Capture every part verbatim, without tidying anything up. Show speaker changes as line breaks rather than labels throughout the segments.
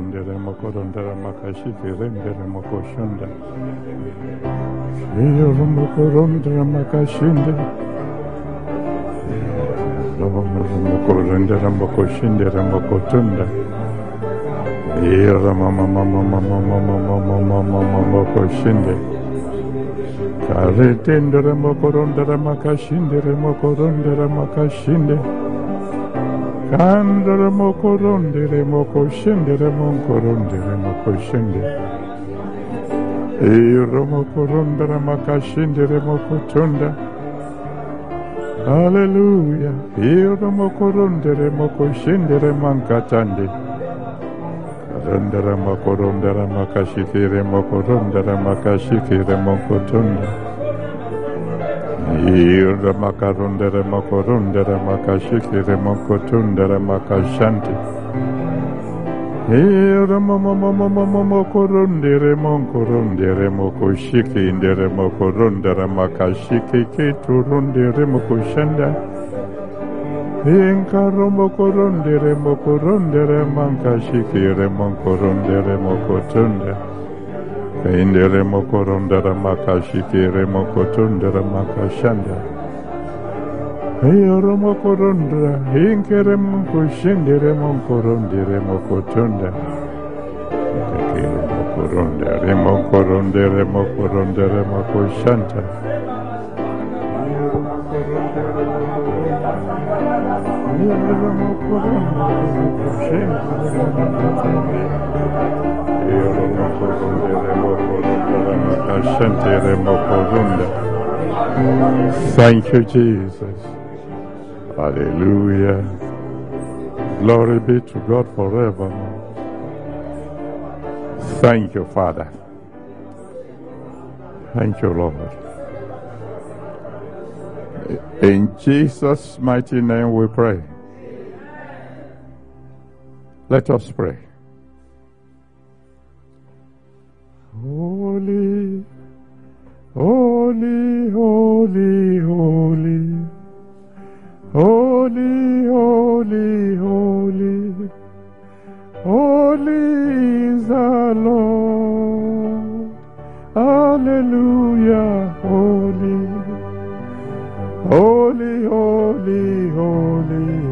rendere mokorondera makashiki rendere mokoshunda. Iyo mokorondera makashinde. Mokorondera mokoshindera mokotunda. Iyo mama mama mama mama mama mama mokoshinde. Karetendere mokorondera makashindere mokorondera makashinde. Kandere mokorondere mokoshindere mokorondere mokoshinde. Iyo mokorondera makashindere mokotunda. Hallelujah. Iyo mokorondere mokoshindere mankatande. Karondera mokorondera makashikire mokorondera makashikire mokotunda. Ira makarondere makorondere makashikire mokotundere makashanti. Ira mama mama mama mokorondere mokorondere mokoshikindere mokorondere makashiki kiturundere mokoshanda. Inkaro mokorondere mokorondere makashikire mokorondere mokotunda. Indere mokorondera makashikire mokotondera makashanda. Eyoro mokorondera inkere mokoshindere mokorondere mokotunda. Ekere mokorondere mokorondere mokorondere mokoshanta. Eyoro mokorondere mokoshindere. Eyoro mokorondere Thank you, Jesus. Hallelujah. Glory be to God forever. Thank you, Father. Thank you, Lord. In Jesus' mighty name we pray. Let us pray. Holy, holy, holy, holy, holy, holy, holy, holy is the Lord. Hallelujah, holy, holy, holy, holy,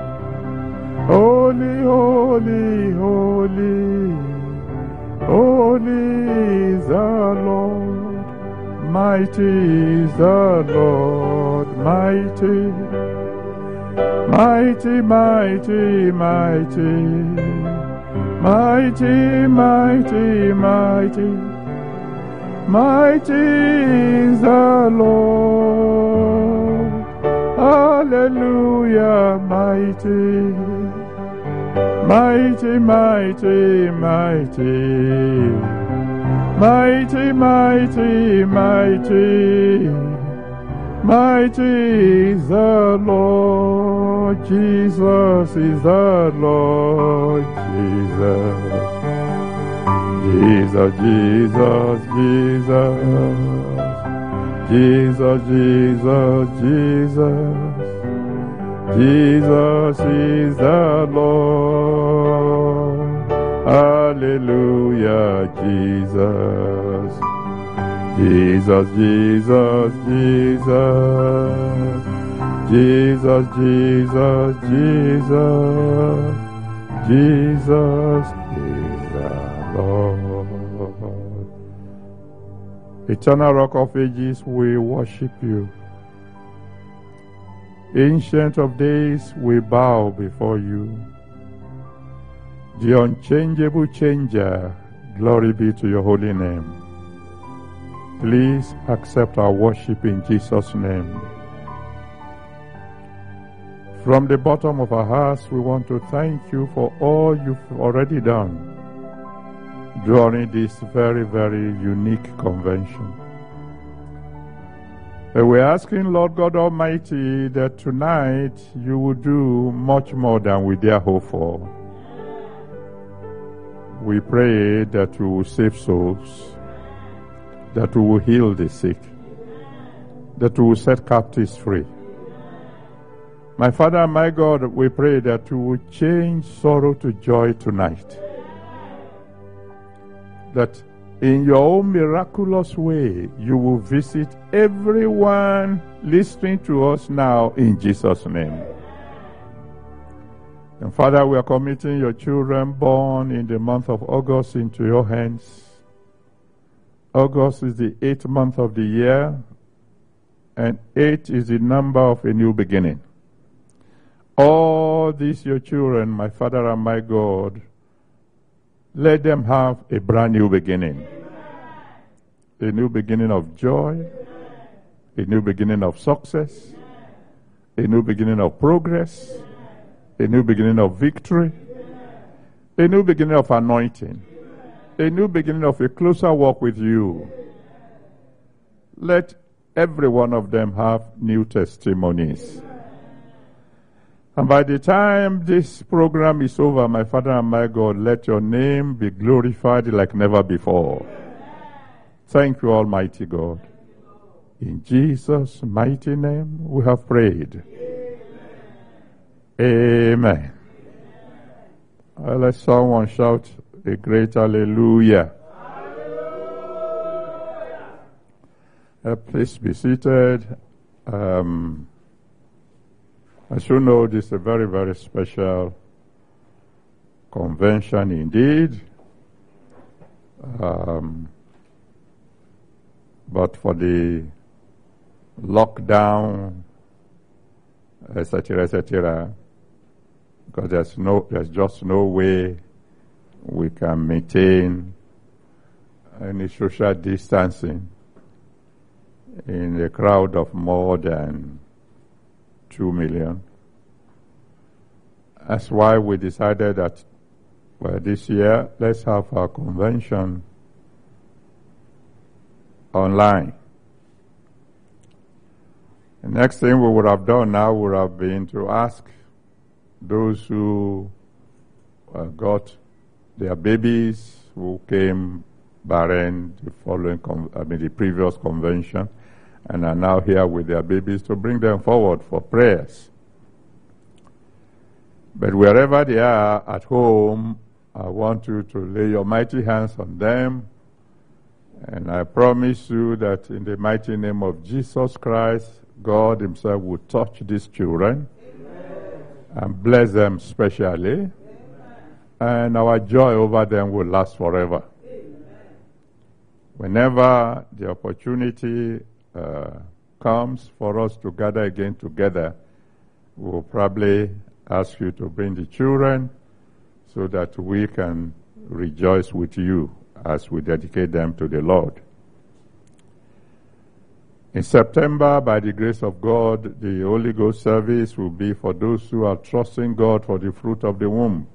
holy, holy, holy. Holy is the Lord, mighty is the Lord, mighty, mighty, mighty, mighty, mighty, mighty, mighty, mighty is the Lord, hallelujah, mighty. Mighty, mighty, mighty, mighty, mighty, mighty, mighty is the Lord, Jesus is the Lord, Jesus, Jesus, Jesus, Jesus, Jesus, Jesus, Jesus is the Lord. Hallelujah, Jesus. Jesus, Jesus, Jesus. Jesus, Jesus, Jesus. Jesus is the Lord. Eternal Rock of Ages, we worship you. Ancient of Days, we bow before you. The unchangeable changer, glory be to your holy name. Please accept our worship in Jesus' name. From the bottom of our hearts, we want to thank you for all you've already done during this very, very unique convention. And we're asking, Lord God Almighty, that tonight you will do much more than we dare hope for. We pray that we will save souls, that we will heal the sick, that we will set captives free. My Father and my God, we pray that you will change sorrow to joy tonight. that in your own miraculous way, you will visit everyone listening to us now in Jesus' name. And Father, we are committing your children born in the month of August into your hands. August is the eighth month of the year, and eight is the number of a new beginning. All these your children, my Father and my God, let them have a brand new beginning. A new beginning of joy, a new beginning of success, a new beginning of progress, a new beginning of victory, a new beginning of anointing, a new beginning of a closer walk with you. Let every one of them have new testimonies. And by the time this program is over, my Father and my God, let your name be glorified like never before. Thank you, Almighty God. In Jesus' mighty name we have prayed. Amen. Uh, let someone shout a great hallelujah. Hallelujah. Uh, please be seated. Um, as you know, this is a very, very special convention indeed. Um, but for the lockdown, et cetera, et cetera, because there's no, there's just no way we can maintain any social distancing in a crowd of more than two million. That's why we decided that, well, this year, let's have our convention online. The next thing we would have done now would have been to ask those who uh, got their babies who came barren the following, con- I mean the previous convention, and are now here with their babies to bring them forward for prayers. But wherever they are at home, I want you to lay your mighty hands on them. And I promise you that in the mighty name of Jesus Christ, God himself will touch these children. Amen. And bless them specially. Amen. And our joy over them will last forever. Amen. Whenever the opportunity uh, comes for us to gather again together, we'll probably ask you to bring the children so that we can rejoice with you as we dedicate them to the Lord. In September, by the grace of God, the Holy Ghost service will be for those who are trusting God for the fruit of the womb.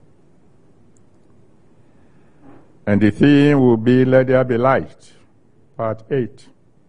And the theme will be Let There Be Light, part eight.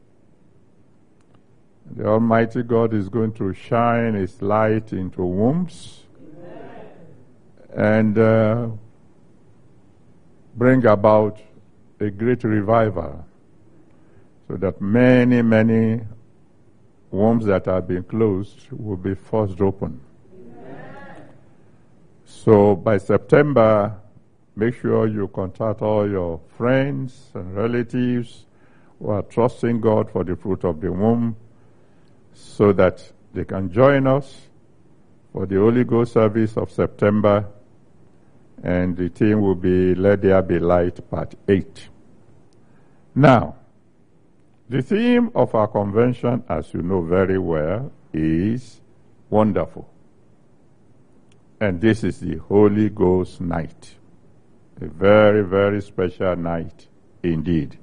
The Almighty God is going to shine His light into wombs. Amen. And uh, bring about a great revival, so that many, many wombs that have been closed will be forced open. Amen. So by September, make sure you contact all your friends and relatives who are trusting God for the fruit of the womb, so that they can join us for the Holy Ghost service of September, and the theme will be Let There Be Light, part eight. Now, the theme of our convention, as you know very well, is wonderful. And this is the Holy Ghost night. A very, very special night indeed.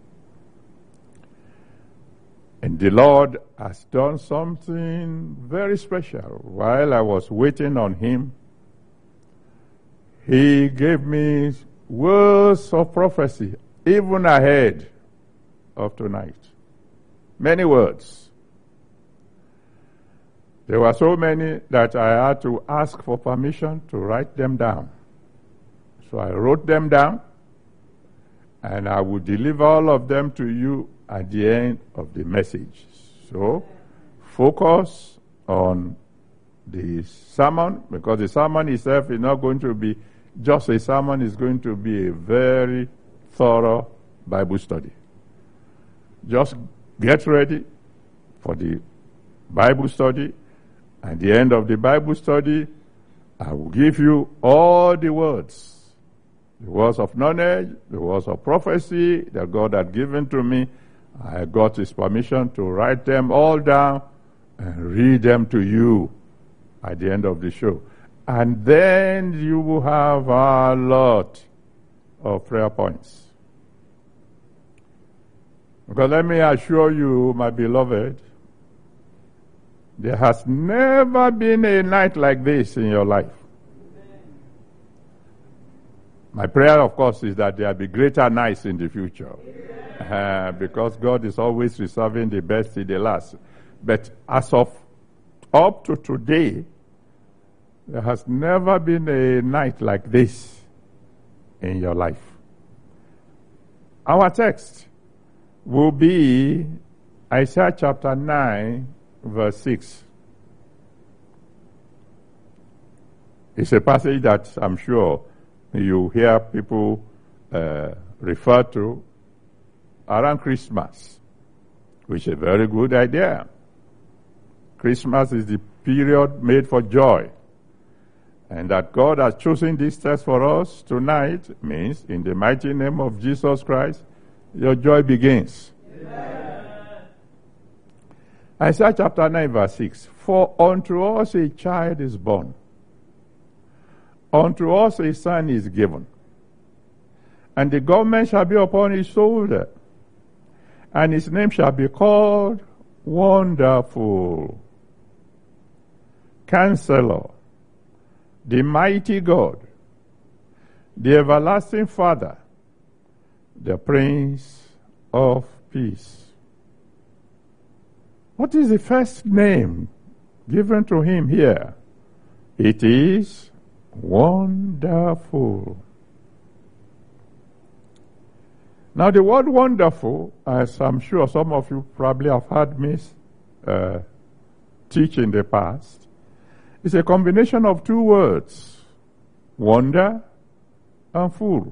And the Lord has done something very special. While I was waiting on Him, He gave me words of prophecy, even ahead of tonight. Many words. There were so many that I had to ask for permission to write them down. So I wrote them down, and I will deliver all of them to you at the end of the message. So focus on the sermon, because the sermon itself is not going to be just a sermon, it's going to be a very thorough Bible study. Just get ready for the Bible study. At the end of the Bible study, I will give you all the words. The words of knowledge, the words of prophecy that God had given to me. I got His permission to write them all down and read them to you at the end of the show. And then you will have a lot of prayer points. Because let me assure you, my beloved, there has never been a night like this in your life. My prayer, of course, is that there will be greater nights in the future. Uh, because God is always reserving the best in the last. But as of up to today, there has never been a night like this in your life. Our text will be Isaiah chapter nine, verse six. It's a passage that I'm sure you hear people uh, refer to around Christmas, which is a very good idea. Christmas is the period made for joy. And that God has chosen this text for us tonight means, in the mighty name of Jesus Christ, your joy begins. Amen. Isaiah chapter nine, verse six. For unto us a child is born, unto us a son is given, and the government shall be upon his shoulder, and his name shall be called Wonderful, Counselor, the Mighty God, the Everlasting Father, the Prince of Peace. What is the first name given to him here? It is Wonderful. Now the word wonderful, as I'm sure some of you probably have heard me uh, teach in the past, is a combination of two words, wonder and full.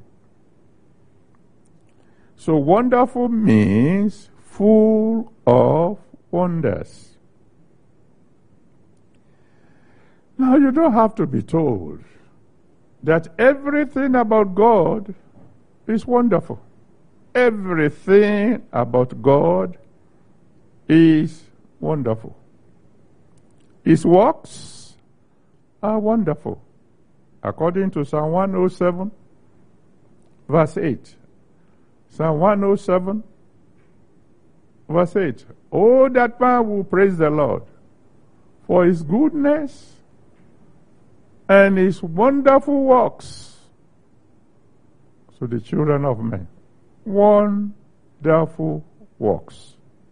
So wonderful means full of wonders. Now you don't have to be told that everything about God is wonderful. Everything about God is wonderful. His works are wonderful. According to Psalm one oh seven, verse eight. Psalm one oh seven, verse eight. Oh, that man will praise the Lord for his goodness and his wonderful works to the children of men. Wonderful works.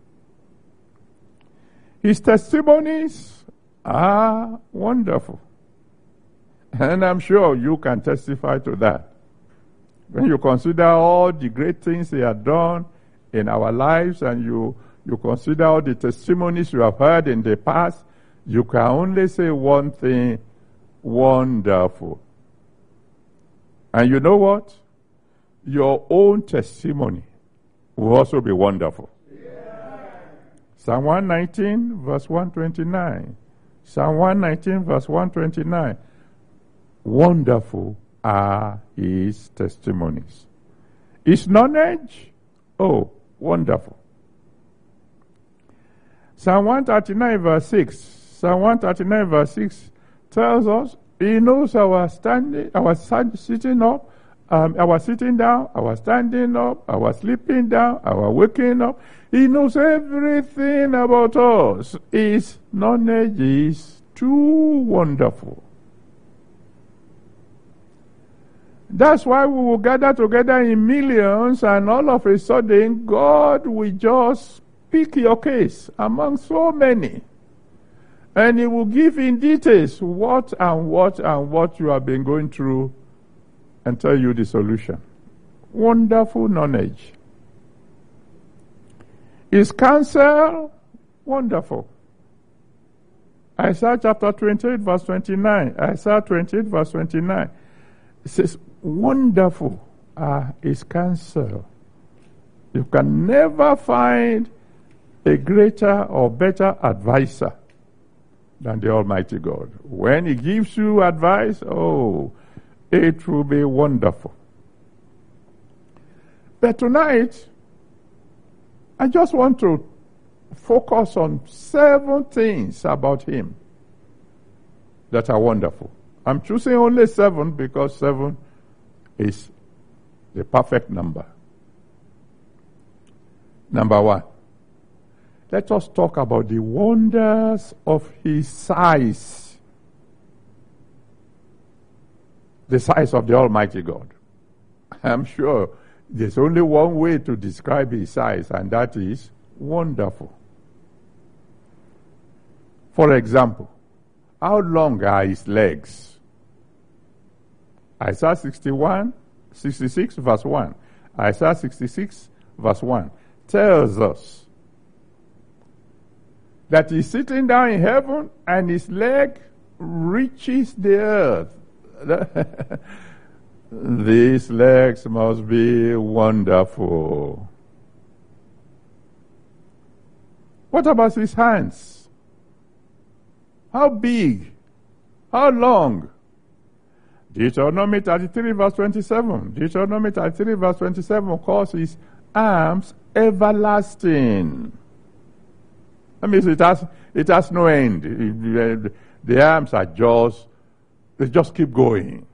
His testimonies are wonderful. And I'm sure you can testify to that. When you consider all the great things He has done in our lives, and you, you consider all the testimonies you have heard in the past, you can only say one thing, wonderful. And you know what? Your own testimony will also be wonderful. Yeah. Psalm one nineteen, verse one twenty-nine. Psalm one nineteen, verse one twenty-nine. Wonderful are His testimonies. His knowledge, oh, wonderful. Psalm one thirty-nine, verse six. Psalm one thirty-nine, verse six tells us He knows our standing, our sitting up, um, our sitting down, our standing up, our sleeping down, our waking up. He knows everything about us. His knowledge is too wonderful. That's why we will gather together in millions, and all of a sudden God will just pick your case among so many. And He will give in details what and what and what you have been going through and tell you the solution. Wonderful knowledge. His counsel, wonderful. Isaiah chapter twenty-eight, verse twenty-nine. Isaiah twenty-eight, verse twenty-nine. It says, wonderful are His counsel You can never find a greater or better advisor than the Almighty God. When He gives you advice, oh, it will be wonderful. But tonight, I just want to focus on seven things about Him that are wonderful. I'm choosing only seven because seven is the perfect number. Number one, let us talk about the wonders of His size. The size of the Almighty God. I'm sure there's only one way to describe His size, and that is wonderful. For example, how long are His legs? Isaiah sixty-one, sixty-six verse one. Isaiah sixty-six verse one tells us that He's sitting down in heaven and His leg reaches the earth. These legs must be wonderful. What about His hands? How big? How long? Deuteronomy thirty-three verse twenty-seven. Deuteronomy thirty-three verse twenty-seven calls His arms everlasting. That means it has, it has no end. It, the arms are just, they just keep going.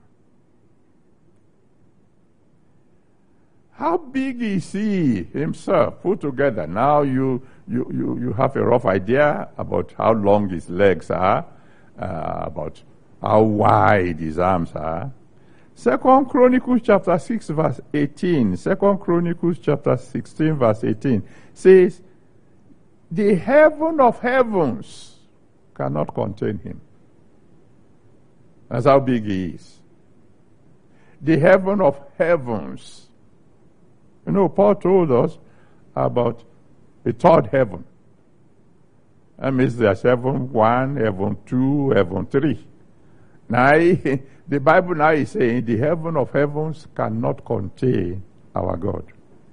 How big is He Himself put together? Now you, you, you, you have a rough idea about how long His legs are, uh, about how wide His arms are. Second Chronicles chapter six verse eighteen, Second Chronicles chapter sixteen verse eighteen says, the heaven of heavens cannot contain Him. That's how big He is. The heaven of heavens. You know, Paul told us about the third heaven. That means there's heaven one, heaven two, heaven three. Now, the Bible now is saying the heaven of heavens cannot contain our God.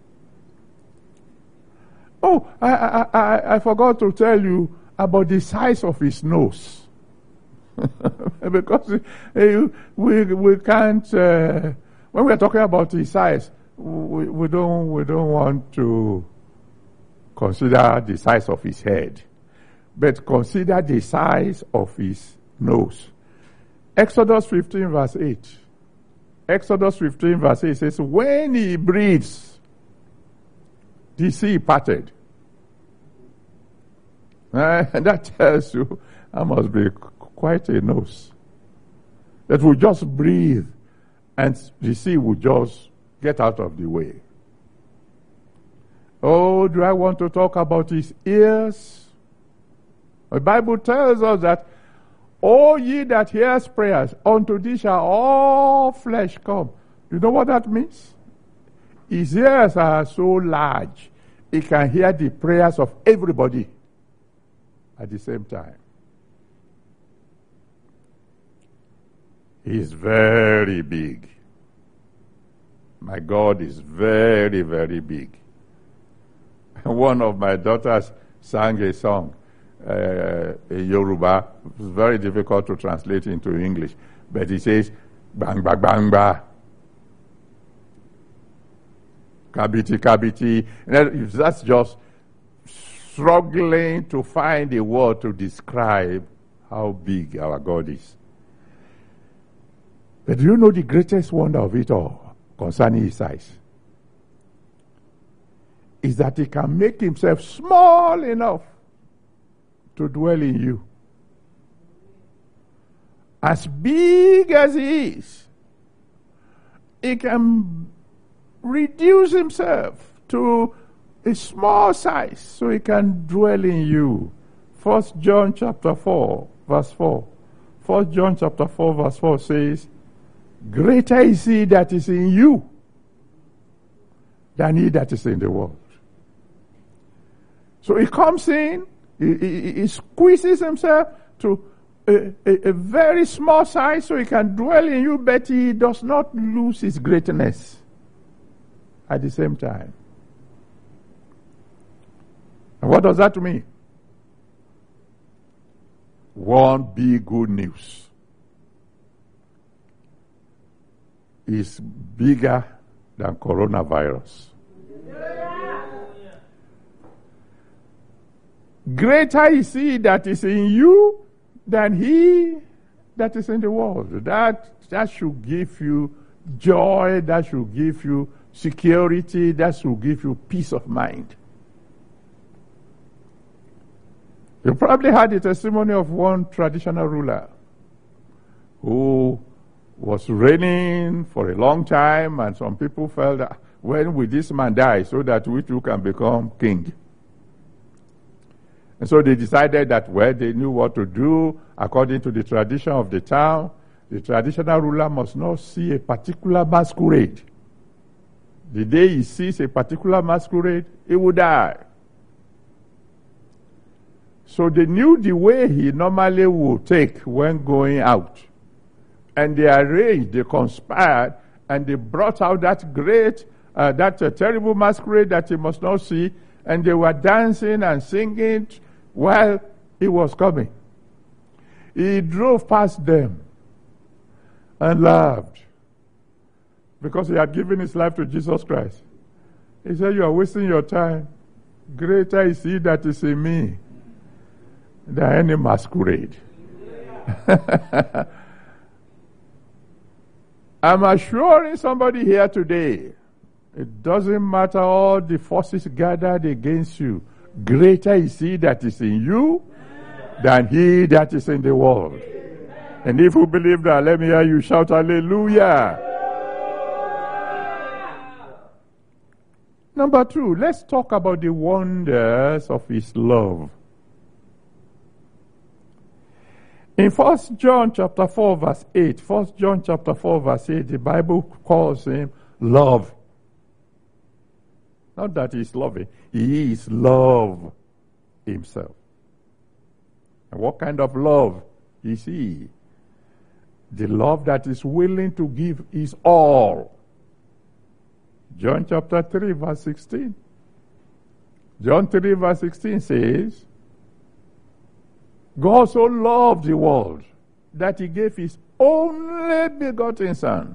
Oh, I, I, I, I forgot to tell you about the size of His nose. Because uh, we, we can't, uh, when we're talking about His size, we, we, don't, we don't want to consider the size of His head, but consider the size of His nose. Exodus fifteen verse eight. Exodus fifteen verse eight says, when He breathes, the sea parted. Uh, that tells you that must be quite a nose. That will just breathe and the sea will just get out of the way. Oh, do I want to talk about His ears? The Bible tells us that, O ye that hears prayers, unto thee shall all flesh come. You know what that means? His ears are so large, He can hear the prayers of everybody at the same time. He is very big. My God is very, very big. One of my daughters sang a song uh, in Yoruba. It was very difficult to translate into English, but it says, bang, bang, bang, bang. Kabiti, kabiti. And that's just struggling to find a word to describe how big our God is. But do you know the greatest wonder of it all concerning His size? Is that He can make Himself small enough to dwell in you. As big as He is, He can reduce Himself to a small size so He can dwell in you. First John chapter four, verse four. First John chapter four, verse four says, greater is He that is in you than he that is in the world. So He comes in, He, he, he squeezes Himself to a, a, a very small size so He can dwell in you, but He does not lose His greatness at the same time. And what does that mean? One big good news is bigger than coronavirus. Greater is he that is in you than he that is in the world. That, that should give you joy, that should give you security, that should give you peace of mind. You probably heard the testimony of one traditional ruler who was reigning for a long time, and some people felt that when will this man die so that we too can become king? And so they decided that, well, they knew what to do according to the tradition of the town. The traditional ruler must not see a particular masquerade. The day he sees a particular masquerade, he will die. So they knew the way he normally would take when going out. And they arranged, they conspired, and they brought out that great, uh, that uh, terrible masquerade that he must not see. And they were dancing and singing while he was coming. He drove past them and laughed because he had given his life to Jesus Christ. He said, "You are wasting your time. Greater is he that is in me than any masquerade." I'm assuring somebody here today, it doesn't matter all the forces gathered against you. Greater is he that is in you than he that is in the world. And if you believe that, let me hear you shout hallelujah. Number two, let's talk about the wonders of his love. In First John chapter four verse eight, First John chapter four verse eight, the Bible calls him love. Not that he's loving, he is love himself. And what kind of love is he? The love that is willing to give his all. John chapter three verse sixteen. John three verse sixteen says, God so loved the world that he gave his only begotten Son.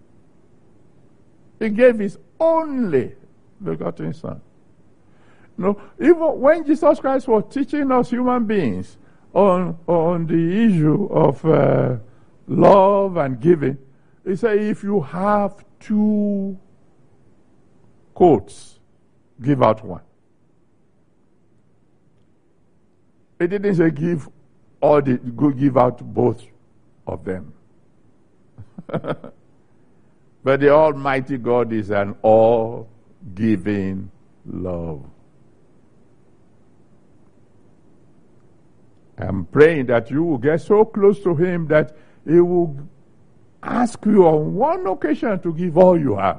He gave his only begotten Son. No, even when Jesus Christ was teaching us human beings on, on the issue of uh, love and giving, he said, if you have two coats, give out one. He didn't say give all the, go give out both of them. But the Almighty God is an all-giving love. I'm praying that you will get so close to him that he will ask you on one occasion to give all you have.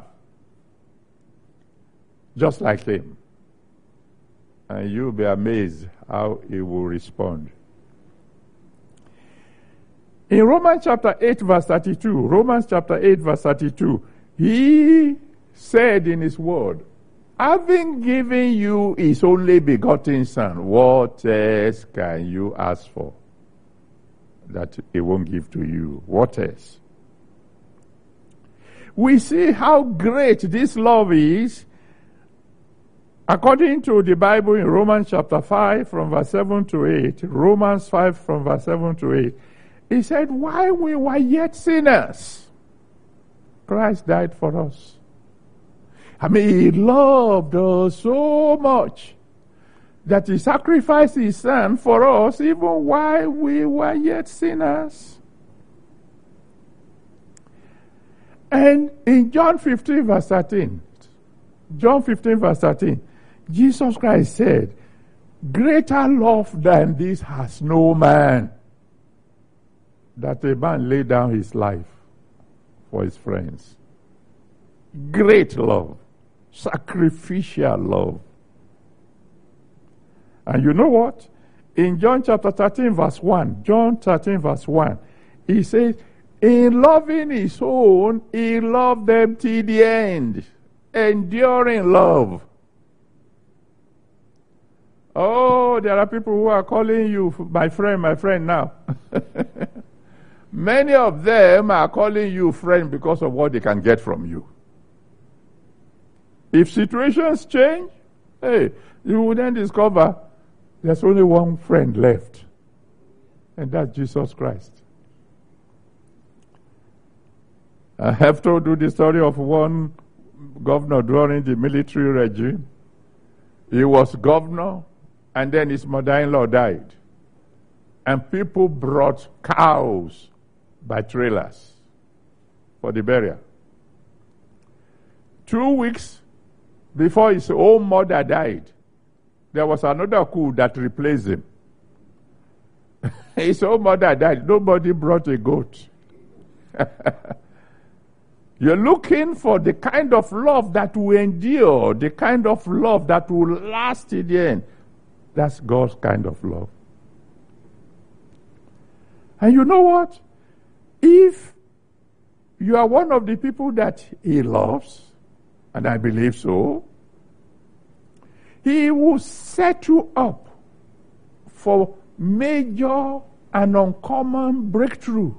Just like him. And you'll be amazed how he will respond. In Romans chapter eight verse thirty-two, Romans chapter eight verse thirty-two, he said in his word, having given you his only begotten Son, what else can you ask for that he won't give to you? What else? We see how great this love is according to the Bible in Romans chapter five from verse seven to eight. Romans five from verse seven to eight. He said, while we were yet sinners, Christ died for us. I mean, he loved us so much that he sacrificed his Son for us even while we were yet sinners. And in John fifteen verse thirteen, John fifteen verse thirteen, Jesus Christ said, greater love than this has no man, that a man lay down his life for his friends. Great love. Sacrificial love. And you know what? In John chapter thirteen verse one, John thirteen verse one, he says, in loving his own, he loved them till the end. Enduring love. Oh, there are people who are calling you my friend, my friend now. Many of them are calling you friend because of what they can get from you. If situations change, hey, you will then discover there's only one friend left, and that's Jesus Christ. I have told you the story of one governor during the military regime. He was governor, and then his mother-in-law died. And people brought cows by trailers for the burial. Two weeks before his own mother died, there was another coup that replaced him. His own mother died. Nobody brought a goat. You're looking for the kind of love that will endure, the kind of love that will last in the end. That's God's kind of love. And you know what? If you are one of the people that He loves, and I believe so, He will set you up for major and uncommon breakthrough.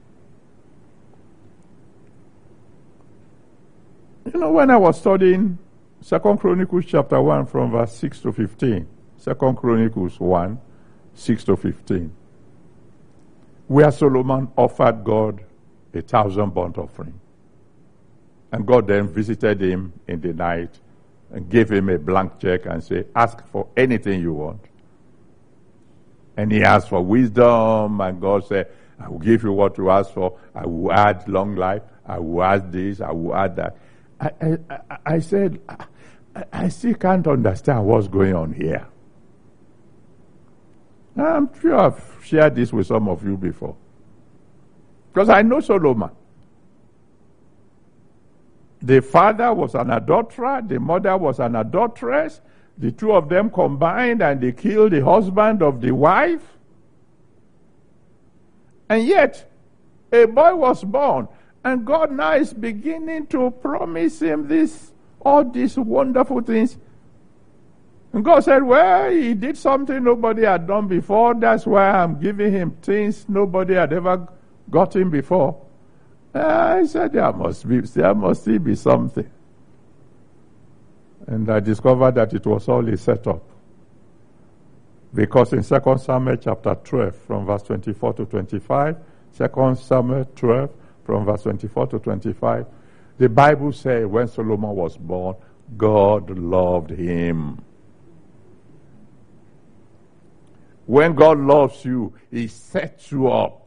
You know, when I was studying Second Chronicles chapter one from verse six to fifteen, Second Chronicles one, six to fifteen, where Solomon offered God a thousand burnt offering. And God then visited him in the night and gave him a blank check and said, ask for anything you want. And he asked for wisdom, and God said, I will give you what you ask for. I will add long life. I will add this. I will add that. I, I, I, I said, I, I still can't understand what's going on here. I'm sure I've shared this with some of you before. Because I know Solomon. The father was an adulterer, the mother was an adulteress. The two of them combined and they killed the husband of the wife. And yet, a boy was born. And God now is beginning to promise him this, all these wonderful things. And God said, well, he did something nobody had done before. That's why I'm giving him things nobody had ever gotten before. I said, there must be, there must still be something. And I discovered that it was all a setup. Because in Second Samuel chapter twelve, from verse twenty-four to twenty-five, Second Samuel twelve, from verse twenty-four to twenty-five, the Bible says when Solomon was born, God loved him. When God loves you, He sets you up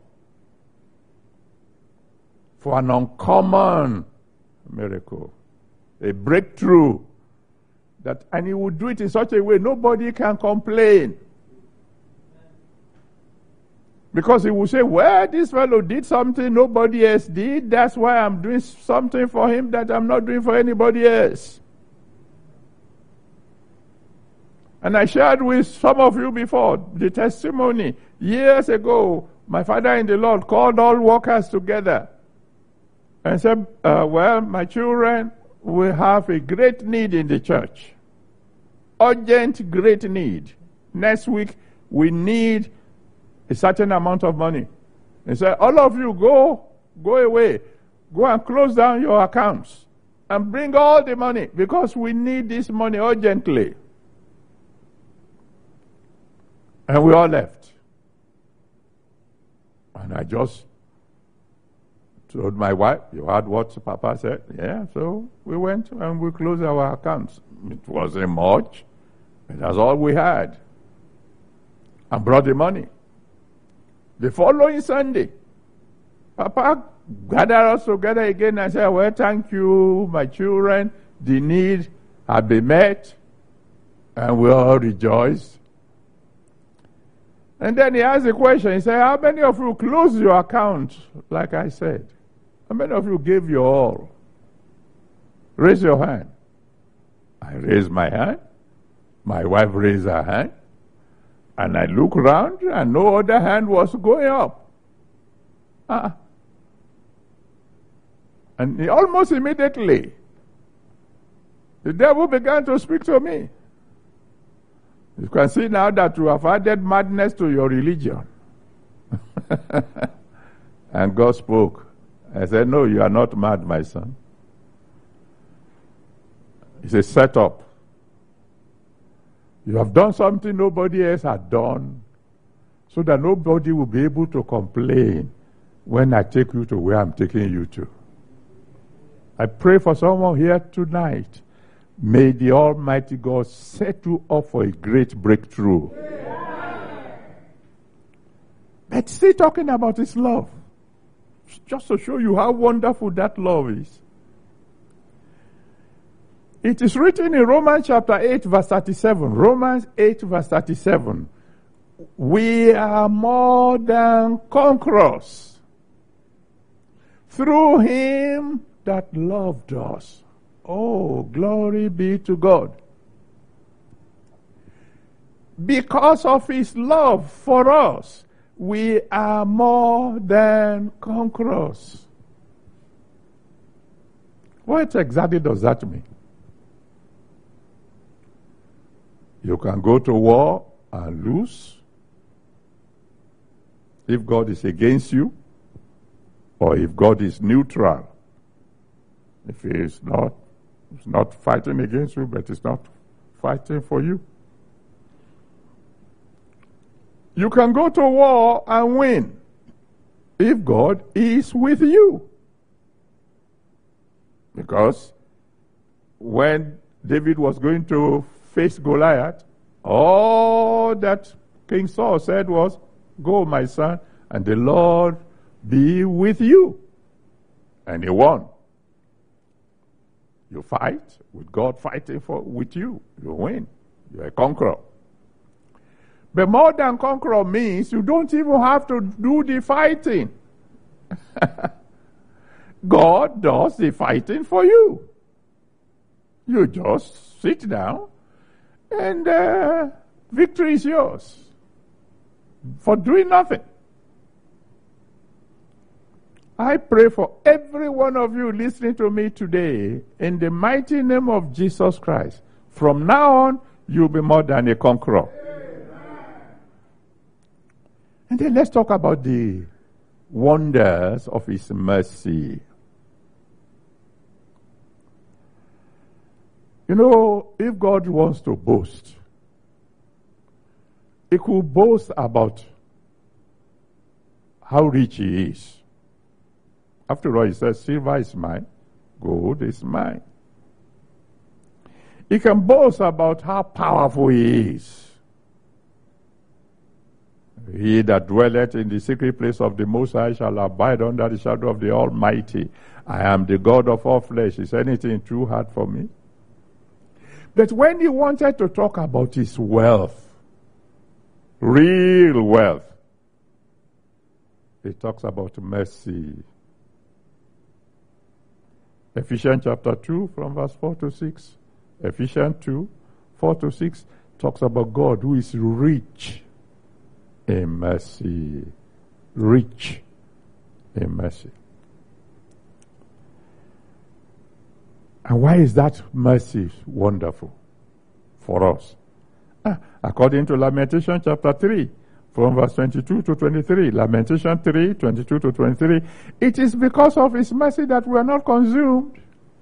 for an uncommon miracle, a breakthrough. That, and He will do it in such a way nobody can complain. Because He will say, well, this fellow did something nobody else did. That's why I'm doing something for him that I'm not doing for anybody else. And I shared with some of you before the testimony. Years ago, my father in the Lord called all workers together and said, uh, well, my children will have a great need in the church. Urgent, great need. Next week, we need a certain amount of money. He said, all of you go, go away. Go and close down your accounts and bring all the money because we need this money urgently. And we all left. And I just told my wife, you heard what Papa said? Yeah, so we went and we closed our accounts. It wasn't much, but that's all we had. And brought the money. The following Sunday, Papa gathered us together again and said, well, thank you, my children. The need had been met. And we all rejoiced. And then he asked the question, he said, how many of you closed your account, like I said? How many of you gave your all? Raise your hand. I raised my hand. My wife raised her hand. And I looked around and no other hand was going up. Uh-uh. And he, almost immediately, the devil began to speak to me. You can see now that you have added madness to your religion. And God spoke. I said, no, you are not mad, my son. It's a setup. You have done something nobody else had done, so that nobody will be able to complain when I take you to where I'm taking you to. I pray for someone here tonight. May the Almighty God set you up for a great breakthrough. Yeah. But still talking about His love, just to show you how wonderful that love is. It is written in Romans chapter eight, verse thirty-seven. Romans eight, verse thirty-seven. We are more than conquerors through Him that loved us. Oh, glory be to God. Because of His love for us, we are more than conquerors. What exactly does that mean? You can go to war and lose if God is against you, or if God is neutral. If He is not, He's not fighting against you, but He's not fighting for you. You can go to war and win if God is with you. Because when David was going to face Goliath, all that King Saul said was, go, my son, and the Lord be with you. And he won. You fight with God fighting for with you. You win. You're a conqueror. But more than conqueror means you don't even have to do the fighting. God does the fighting for you. You just sit down and uh, victory is yours for doing nothing. I pray for every one of you listening to me today in the mighty name of Jesus Christ. From now on, you'll be more than a conqueror. And then let's talk about the wonders of His mercy. You know, if God wants to boast, He could boast about how rich He is. After all, He says, silver is mine, gold is mine. He can boast about how powerful He is. He that dwelleth in the secret place of the Most High shall abide under the shadow of the Almighty. I am the God of all flesh. Is anything too hard for me? But when He wanted to talk about His wealth, real wealth, He talks about mercy. Ephesians chapter two from verse four to six. Ephesians two, four to six talks about God who is rich in mercy. Rich in mercy. And why is that mercy wonderful for us? Ah, according to Lamentation chapter three, from verse twenty-two to twenty-three, Lamentation three, twenty-two to twenty-three, it is because of His mercy that we are not consumed.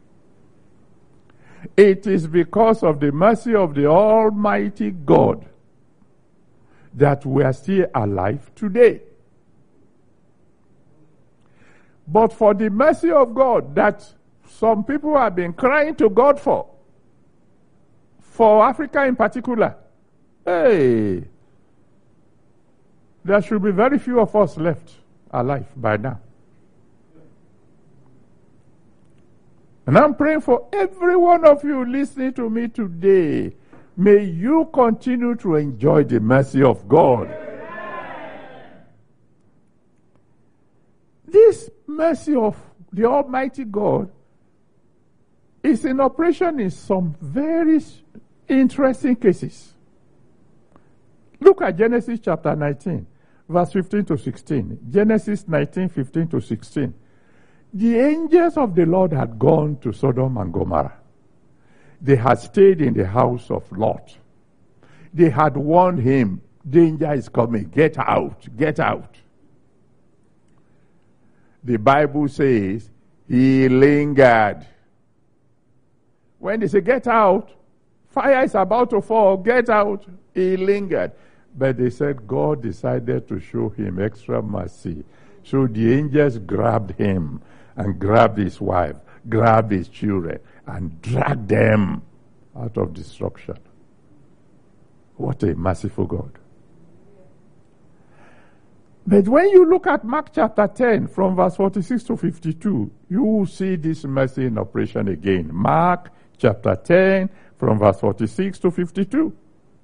It is because of the mercy of the Almighty God that we are still alive today. But for the mercy of God that some people have been crying to God for, for Africa in particular, hey, there should be very few of us left alive by now. And I'm praying for every one of you listening to me today. May you continue to enjoy the mercy of God. This mercy of the Almighty God is in operation in some very interesting cases. Look at Genesis chapter nineteen, verse fifteen to sixteen. Genesis nineteen, fifteen to sixteen. The angels of the Lord had gone to Sodom and Gomorrah. They had stayed in the house of Lot. They had warned him, danger is coming, get out, get out. The Bible says he lingered. When they say get out, fire is about to fall, get out, he lingered. But they said God decided to show him extra mercy. So the angels grabbed him and grabbed his wife, grabbed his children, and dragged them out of destruction. What a merciful God. But when you look at Mark chapter ten, from verse forty-six to fifty-two, you will see this mercy in operation again. Mark chapter ten, from verse forty-six to fifty-two.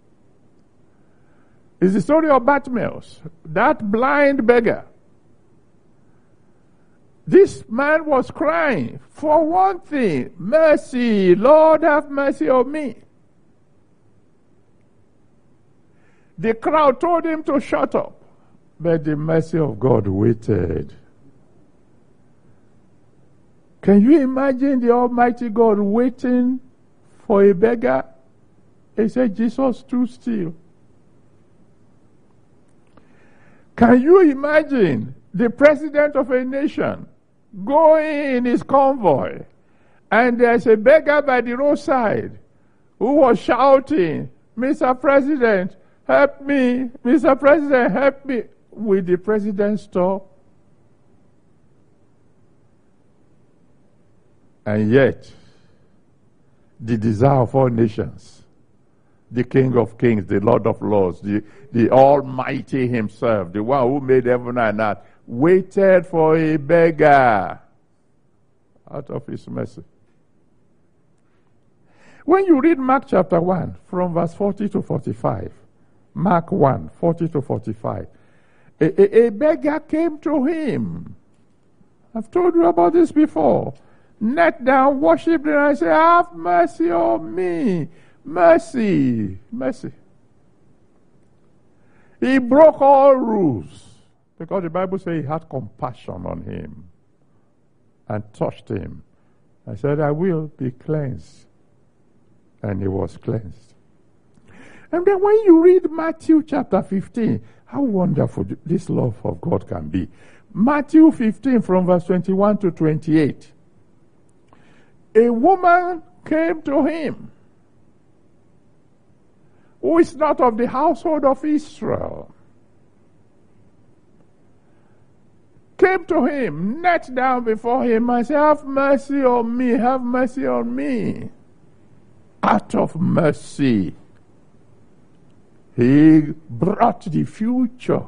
It's the story of Bartimaeus, that blind beggar. This man was crying for one thing, mercy, Lord have mercy on me. The crowd told him to shut up, but the mercy of God waited. Can you imagine the Almighty God waiting for a beggar? He said, Jesus stood still. Can you imagine the president of a nation going in his convoy, and there's a beggar by the roadside who was shouting, Mister President, help me, Mister President, help me. Will the president stop? And yet, the desire of all nations, the King of Kings, the Lord of Lords, the, the Almighty himself, the one who made heaven and earth, waited for a beggar out of his mercy. When you read Mark chapter one, from verse forty to forty-five, Mark one, forty to forty-five, a, a, a beggar came to him. I've told you about this before. Knelt down, worshipped, and I said, have mercy on me. Mercy, mercy. He broke all rules because the Bible says he had compassion on him and touched him. I said, I will be cleansed. And he was cleansed. And then when you read Matthew chapter fifteen, how wonderful this love of God can be. Matthew fifteen from verse twenty-one to twenty-eight. A woman came to him who is not of the household of Israel. Came to him, knelt down before him and said, have mercy on me, have mercy on me. Out of mercy, he brought the future.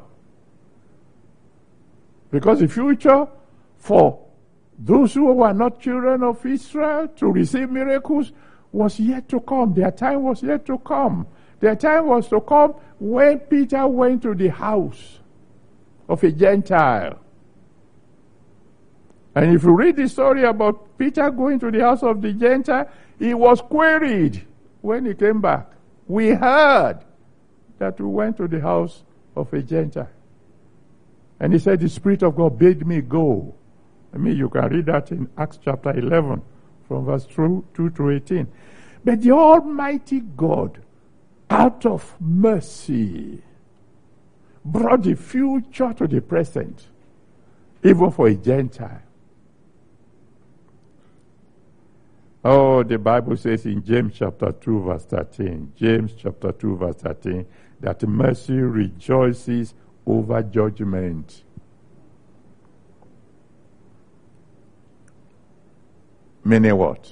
Because the future for those who were not children of Israel to receive miracles was yet to come. Their time was yet to come. Their time was to come when Peter went to the house of a Gentile. And if you read the story about Peter going to the house of the Gentile, he was queried when he came back. We heard that we went to the house of a Gentile. And he said, the Spirit of God bade me go. I mean, you can read that in Acts chapter eleven, from verse two to eighteen. But the Almighty God, out of mercy, brought the future to the present, even for a Gentile. Oh, the Bible says in James chapter two, verse thirteen, James chapter two, verse thirteen, that mercy rejoices over judgment. Meaning what?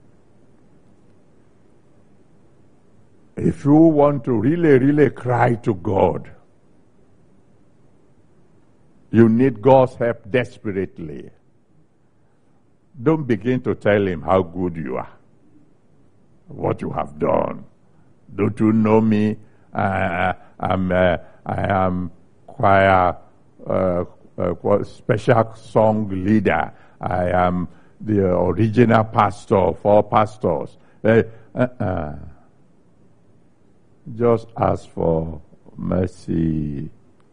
If you want to really, really cry to God, you need God's help desperately. Don't begin to tell him how good you are, what you have done. Don't you know me? Uh, I'm, uh, I am choir, uh, uh, special song leader. I am the original pastor of all pastors. Uh, uh-uh. Just ask for mercy.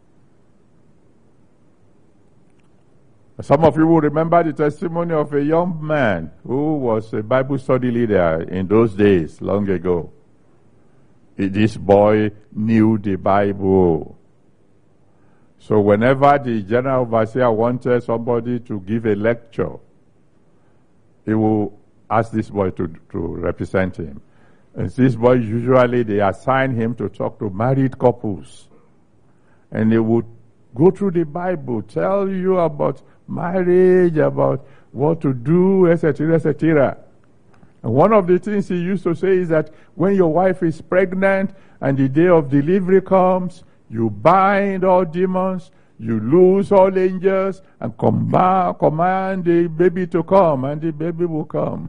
Some of you will remember the testimony of a young man who was a Bible study leader in those days, long ago. This boy knew the Bible. So whenever the general overseer wanted somebody to give a lecture, he will ask this boy to, to represent him. And this boy, usually they assign him to talk to married couples. And he would go through the Bible, tell you about marriage, about what to do, et cetera, et cetera. And one of the things he used to say is that when your wife is pregnant and the day of delivery comes, you bind all demons, you loose all angels, and command, command the baby to come, and the baby will come.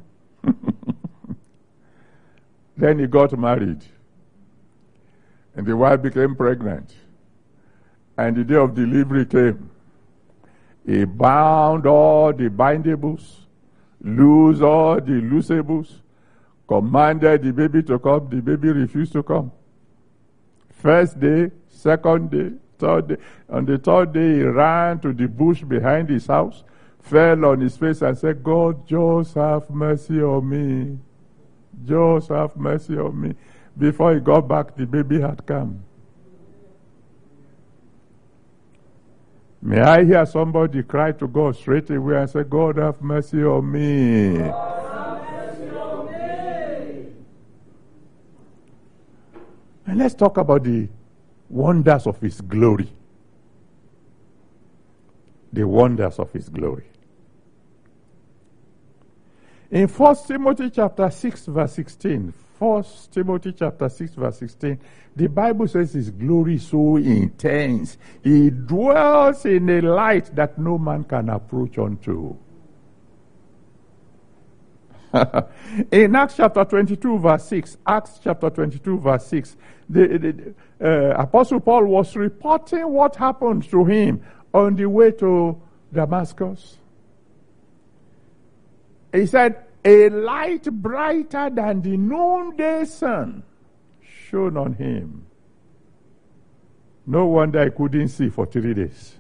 Then he got married. And the wife became pregnant. And the day of delivery came. He bound all the bindables, loose all the loosables, commanded the baby to come. The baby refused to come. First day, second day, third day. On the third day, he ran to the bush behind his house, fell on his face and said, God, just have mercy on me. Just have mercy on me. Before he got back, the baby had come. May I hear somebody cry to God straight away and say, God, have mercy on me.
God, have mercy on me.
And let's talk about the wonders of his glory. The wonders of his glory. In First Timothy chapter six, verse sixteen, First Timothy chapter six, verse sixteen, the Bible says his glory is so intense. He dwells in a light that no man can approach unto. In Acts chapter twenty-two, verse six, Acts chapter twenty-two, verse six, the, the uh, Apostle Paul was reporting what happened to him on the way to Damascus. He said, a light brighter than the noonday sun shone on him. No wonder he couldn't see for three days.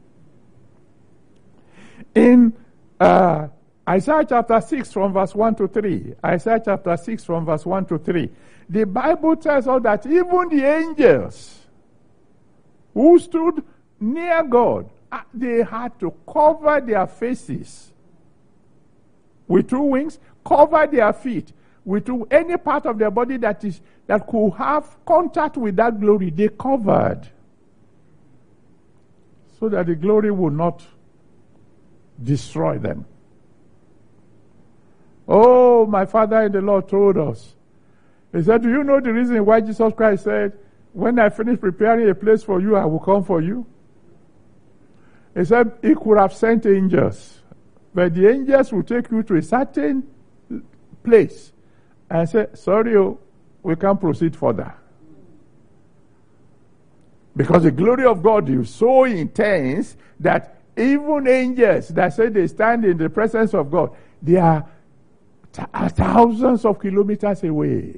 In uh, Isaiah chapter six from verse one to three, Isaiah chapter six from verse one to three, the Bible tells us that even the angels who stood near God, they had to cover their faces with two wings, cover their feet with two, any part of their body that is that could have contact with that glory, they covered, so that the glory would not destroy them. Oh, my Father in the Lord told us. He said, do you know the reason why Jesus Christ said, when I finish preparing a place for you, I will come for you? He said he could have sent angels, but the angels will take you to a certain place and say, sorry, oh, we can't proceed further. Because the glory of God is so intense that even angels that say they stand in the presence of God, they are th- thousands of kilometers away.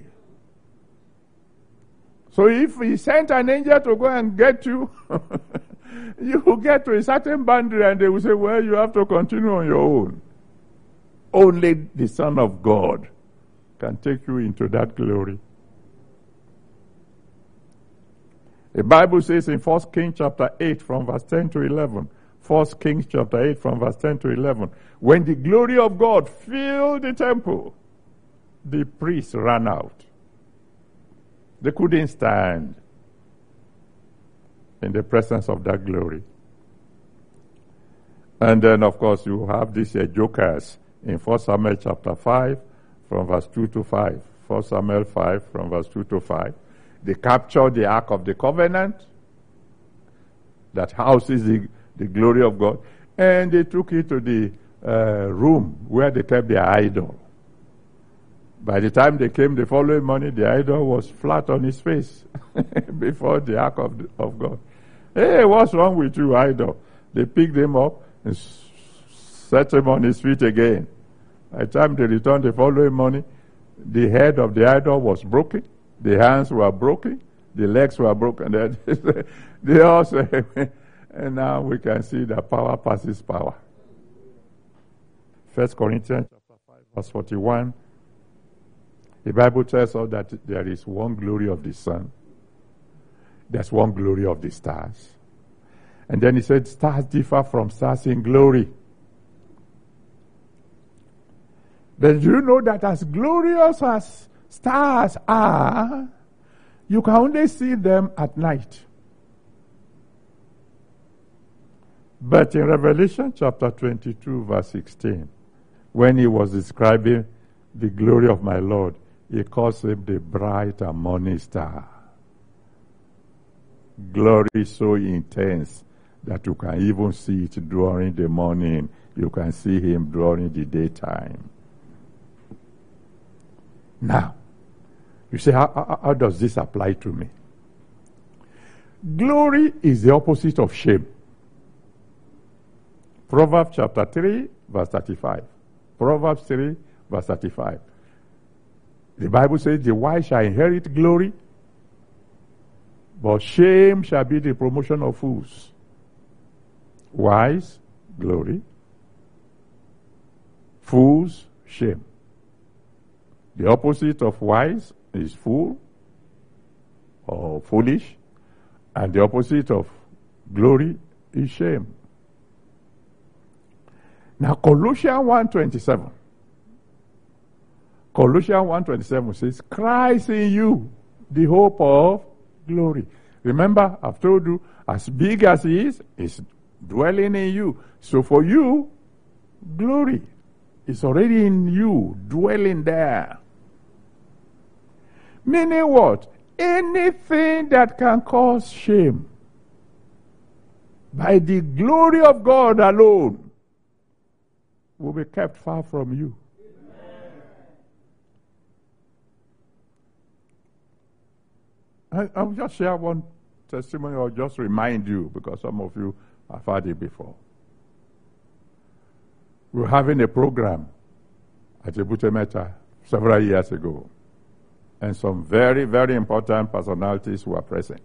So if he sent an angel to go and get you, you will get to a certain boundary and they will say, well, you have to continue on your own. Only the Son of God can take you into that glory. The Bible says in First Kings chapter eight from verse ten to eleven, First Kings chapter eight from verse ten to eleven, when the glory of God filled the temple, the priests ran out. They couldn't stand in the presence of that glory. And then, of course, you have these uh, jokers in First Samuel chapter five from verse two to five. First Samuel five from verse two to five. They captured the Ark of the Covenant that houses the, the glory of God, and they took it to the uh, room where they kept their idol. By the time they came the following morning, the idol was flat on his face before the Ark of, the, of God. Hey, what's wrong with you, idol? They picked him up and set him on his feet again. By the time they returned the following morning, the head of the idol was broken. The hands were broken. The legs were broken. They all say, and now we can see that power passes power. First Corinthians chapter five, verse forty-one. The Bible tells us that there is one glory of the sun. There's one glory of the stars. And then he said stars differ from stars in glory. But do you know that as glorious as stars are, you can only see them at night. But in Revelation chapter twenty-two, verse sixteen, when he was describing the glory of my Lord, he calls him the bright and morning star. Glory so intense that you can even see it during the morning. You can see him during the daytime. Now, you say, how, how, how does this apply to me? Glory is the opposite of shame. Proverbs chapter three, verse thirty-five. Proverbs three, verse thirty-five. The Bible says, the wise shall inherit glory, but shame shall be the promotion of fools. Wise, glory. Fools, shame. The opposite of wise is fool or foolish, and the opposite of glory is shame. Now, Colossians one twenty-seven. Colossians one twenty-seven says, Christ in you, the hope of glory. Remember, I've told you, as big as he is, is dwelling in you. So for you, glory is already in you, dwelling there. Meaning what? Anything that can cause shame, by the glory of God alone, will be kept far from you. I, I'll just share one testimony or just remind you, because some of you have heard it before. We were having a program at Ebute Metta several years ago, and some very, very important personalities were present.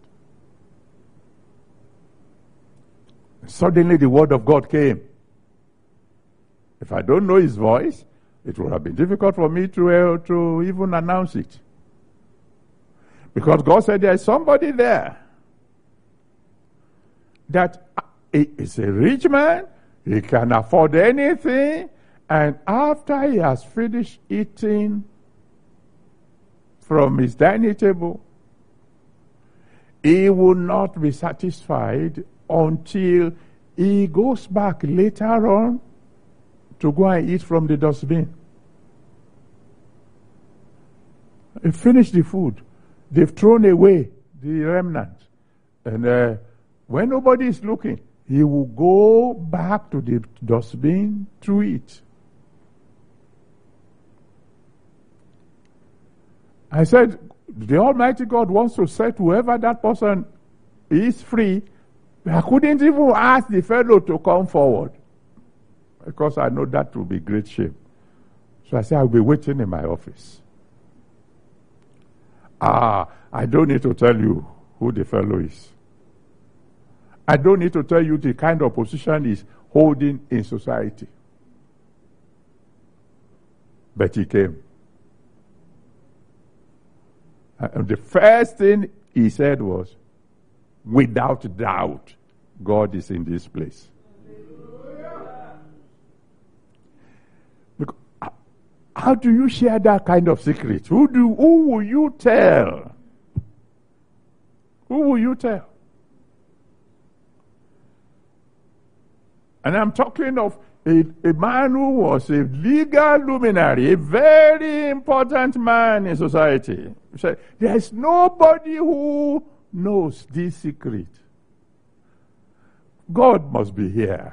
Suddenly the word of God came. If I don't know his voice, it would have been difficult for me to, uh, to even announce it. Because God said there is somebody there that is a rich man, he can afford anything, and after he has finished eating from his dining table, he will not be satisfied until he goes back later on to go and eat from the dustbin. He finished the food. They've thrown away the remnants. And uh, when nobody is looking, he will go back to the dustbin to eat. I said, the Almighty God wants to set whoever that person is free. I couldn't even ask the fellow to come forward, because I know that will be great shame. So I said, I'll be waiting in my office. Ah, I don't need to tell you who the fellow is. I don't need to tell you the kind of position he's holding in society. But he came. And the first thing he said was, without doubt, God is in this place. Because, how do you share that kind of secret? Who do? Who will you tell? Who will you tell? And I'm talking of a, a man who was a legal luminary, a very important man in society. So there's nobody who knows this secret. God must be here.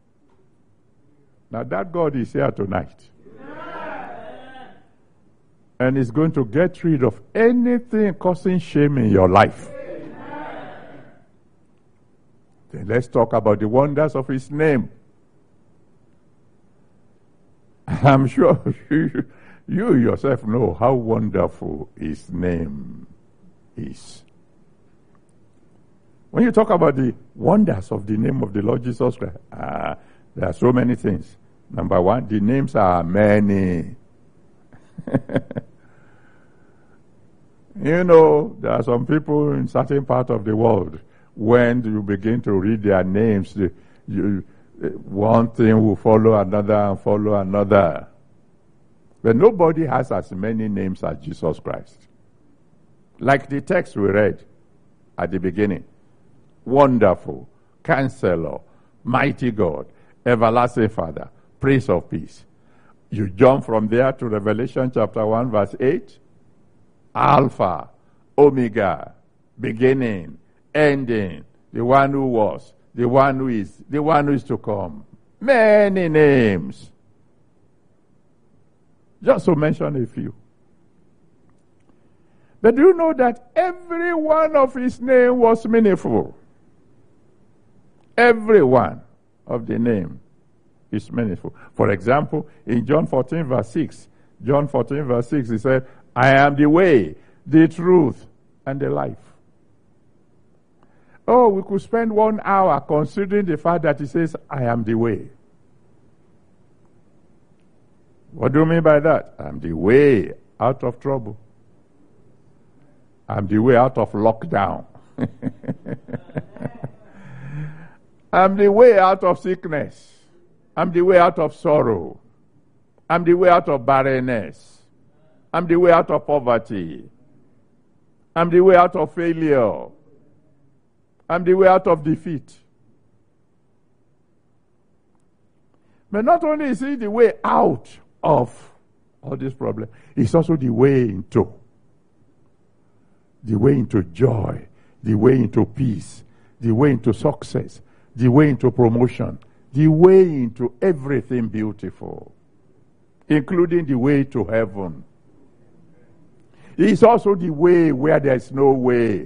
Now that God is here tonight. And is going to get rid of anything causing shame in your life. Then let's talk about the wonders of his name. I'm sure you, you yourself know how wonderful his name is. When you talk about the wonders of the name of the Lord Jesus Christ, uh, there are so many things. Number one, the names are many. You know, there are some people in certain part of the world, when you begin to read their names, the, you, one thing will follow another and follow another. But nobody has as many names as Jesus Christ. Like the text we read at the beginning. Wonderful, Counselor, Mighty God, Everlasting Father, Prince of Peace. You jump from there to Revelation chapter one verse eight. Alpha, Omega, beginning, ending, the one who was, the one who is, the one who is to come. Many names. Just to mention a few. But do you know that every one of his name was meaningful? Every one of the name is meaningful. For example, in John fourteen verse six, John fourteen verse six, he said, I am the way, the truth, and the life. Oh, we could spend one hour considering the fact that he says, I am the way. What do you mean by that? I'm the way out of trouble. I'm the way out of lockdown. I'm the way out of sickness. I'm the way out of sorrow. I'm the way out of barrenness. I'm the way out of poverty. I'm the way out of failure. I'm the way out of defeat. But not only is he the way out of all this problem, it's also the way into. The way into joy. The way into peace. The way into success. The way into promotion. The way into everything beautiful. Including the way to heaven. It's also the way where there's no way.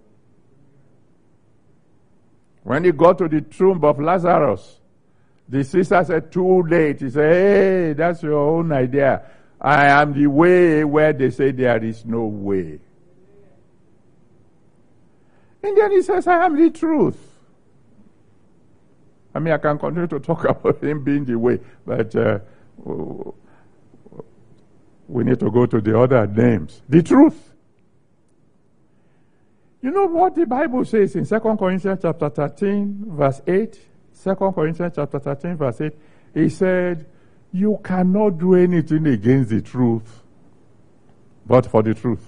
When he got to the tomb of Lazarus, the sister said, too late. He said, hey, that's your own idea. I am the way where they say there is no way. And then he says, I am the truth. I mean, I can continue to talk about him being the way, but uh, we need to go to the other names. The truth. You know what the Bible says in Second Corinthians chapter thirteen, verse eight? Second Corinthians chapter thirteen, verse eight. He said, you cannot do anything against the truth, but for the truth.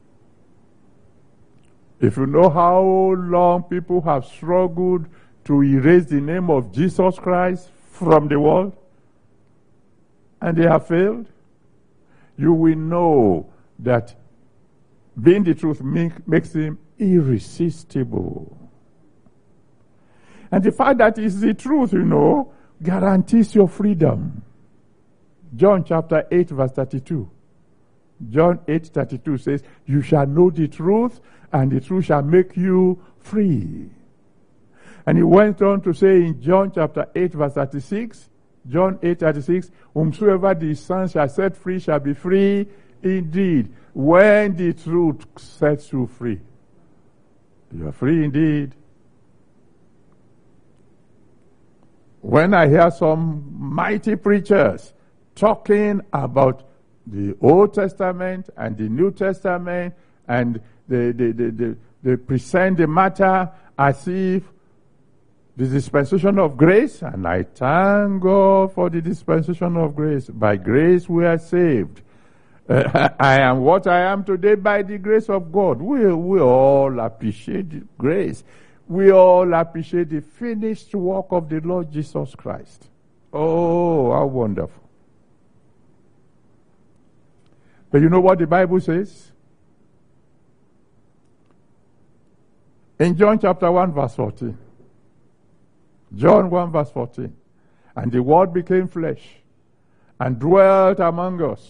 If you know how long people have struggled to erase the name of Jesus Christ from the world, and they have failed, you will know that being the truth make, makes him irresistible. And the fact that it's the truth, you know, guarantees your freedom. John chapter eight, verse thirty-two. John eight, thirty-two says, you shall know the truth, and the truth shall make you free. And he went on to say in John chapter eight, verse thirty-six, John eight, thirty-six, whomsoever the Son shall set free shall be free indeed. When the truth sets you free, you are free indeed. When I hear some mighty preachers talking about the Old Testament and the New Testament, and they, they, they, they, they present the matter as if the dispensation of grace, and I thank God for the dispensation of grace. By grace we are saved. Uh, I am what I am today by the grace of God. We, we all appreciate grace. We all appreciate the finished work of the Lord Jesus Christ. Oh, how wonderful. But you know what the Bible says? In John chapter one, verse fourteen. John one, verse fourteen. And the Word became flesh and dwelt among us.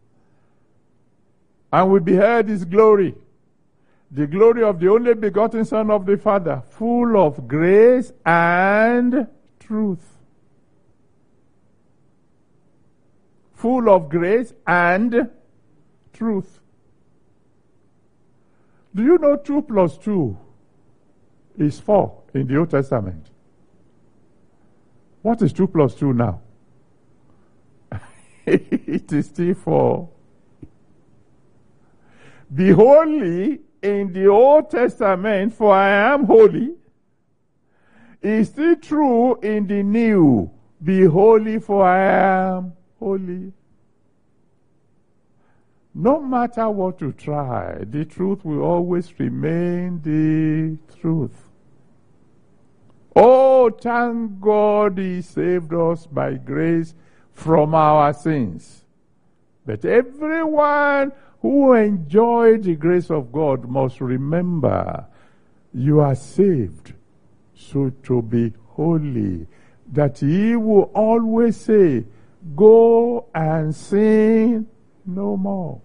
And we beheld his glory, the glory of the only begotten Son of the Father, full of grace and truth. Full of grace and truth. Do you know two plus two is four in the Old Testament? What is two plus two now? It is still four. Be holy in the Old Testament, for I am holy, is still true in the New. Be holy, for I am holy. No matter what you try, the truth will always remain the truth. Oh, thank God He saved us by grace from our sins. But everyone who enjoys the grace of God must remember you are saved, so to be holy, that He will always say, go and sin no more.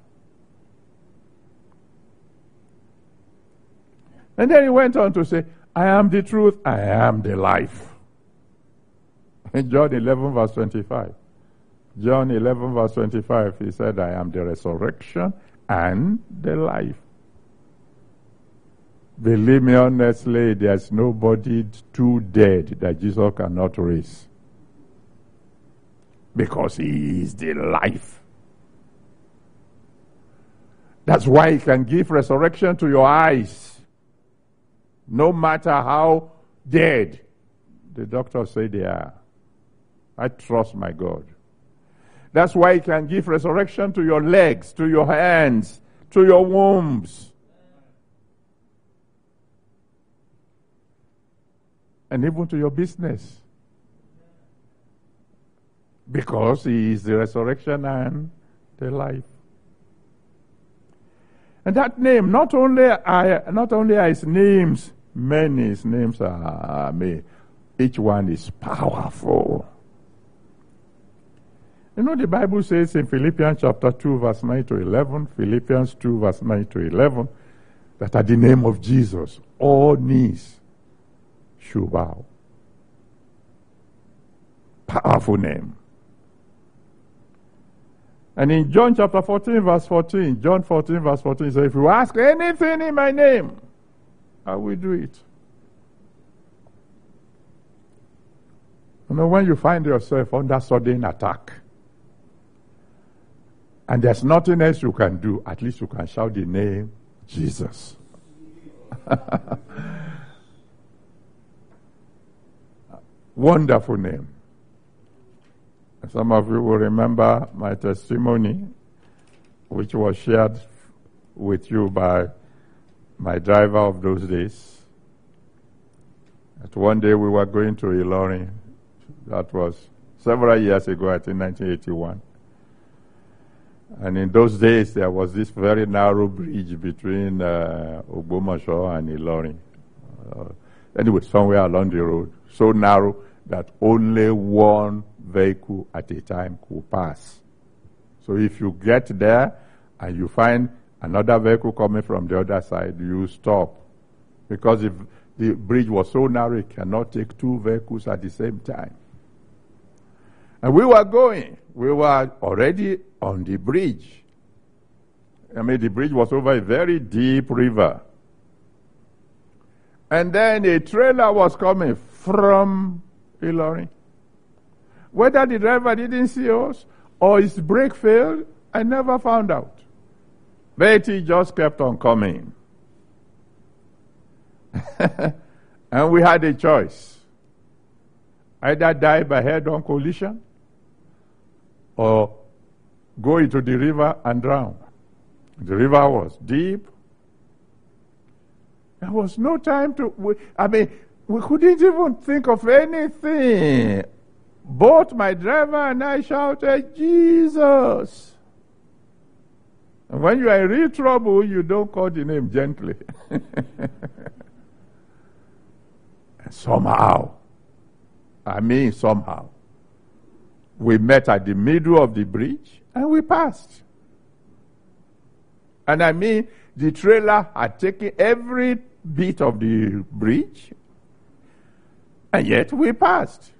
And then He went on to say, I am the truth, I am the life. In John eleven verse twenty-five. John eleven verse twenty-five, He said, I am the resurrection and the life. Believe me honestly, there's nobody too dead that Jesus cannot raise. Because He is the life. That's why He can give resurrection to your eyes. No matter how dead the doctors say they are. I trust my God. That's why He can give resurrection to your legs, to your hands, to your wombs. And even to your business. Because He is the resurrection and the life. And that name, not only are, not only are His names many, His names are many. Each one is powerful. You know, the Bible says in Philippians chapter two, verse nine to eleven, Philippians two, verse nine to eleven, that at the name of Jesus, all knees should bow. Powerful name. And in John chapter fourteen, verse fourteen, John fourteen, verse fourteen, says, if you ask anything in my name, I will do it. You know, when you find yourself under sudden attack, and there's nothing else you can do, at least you can shout the name Jesus. Wonderful name. Some of you will remember my testimony, which was shared with you by my driver of those days. That one day we were going to Ilorin. That was several years ago, I think nineteen eighty-one. And in those days, there was this very narrow bridge between uh, Ogbomoso and Ilorin. Uh, anyway, somewhere along the road. So narrow that only one vehicle at a time could pass. So if you get there and you find another vehicle coming from the other side, you stop. Because if the bridge was so narrow, it cannot take two vehicles at the same time. And we were going. We were already on the bridge. I mean, the bridge was over a very deep river. And then a trailer was coming from Ilorin. Whether the driver didn't see us or his brake failed, I never found out. But he just kept on coming. And we had a choice. Either die by head-on collision or go into the river and drown. The river was deep. There was no time to... We, I mean, we couldn't even think of anything. Both my driver and I shouted, Jesus! And when you are in real trouble, you don't call the name gently. And somehow, I mean somehow, we met at the middle of the bridge and we passed. And I mean, the trailer had taken every bit of the bridge, and yet we passed.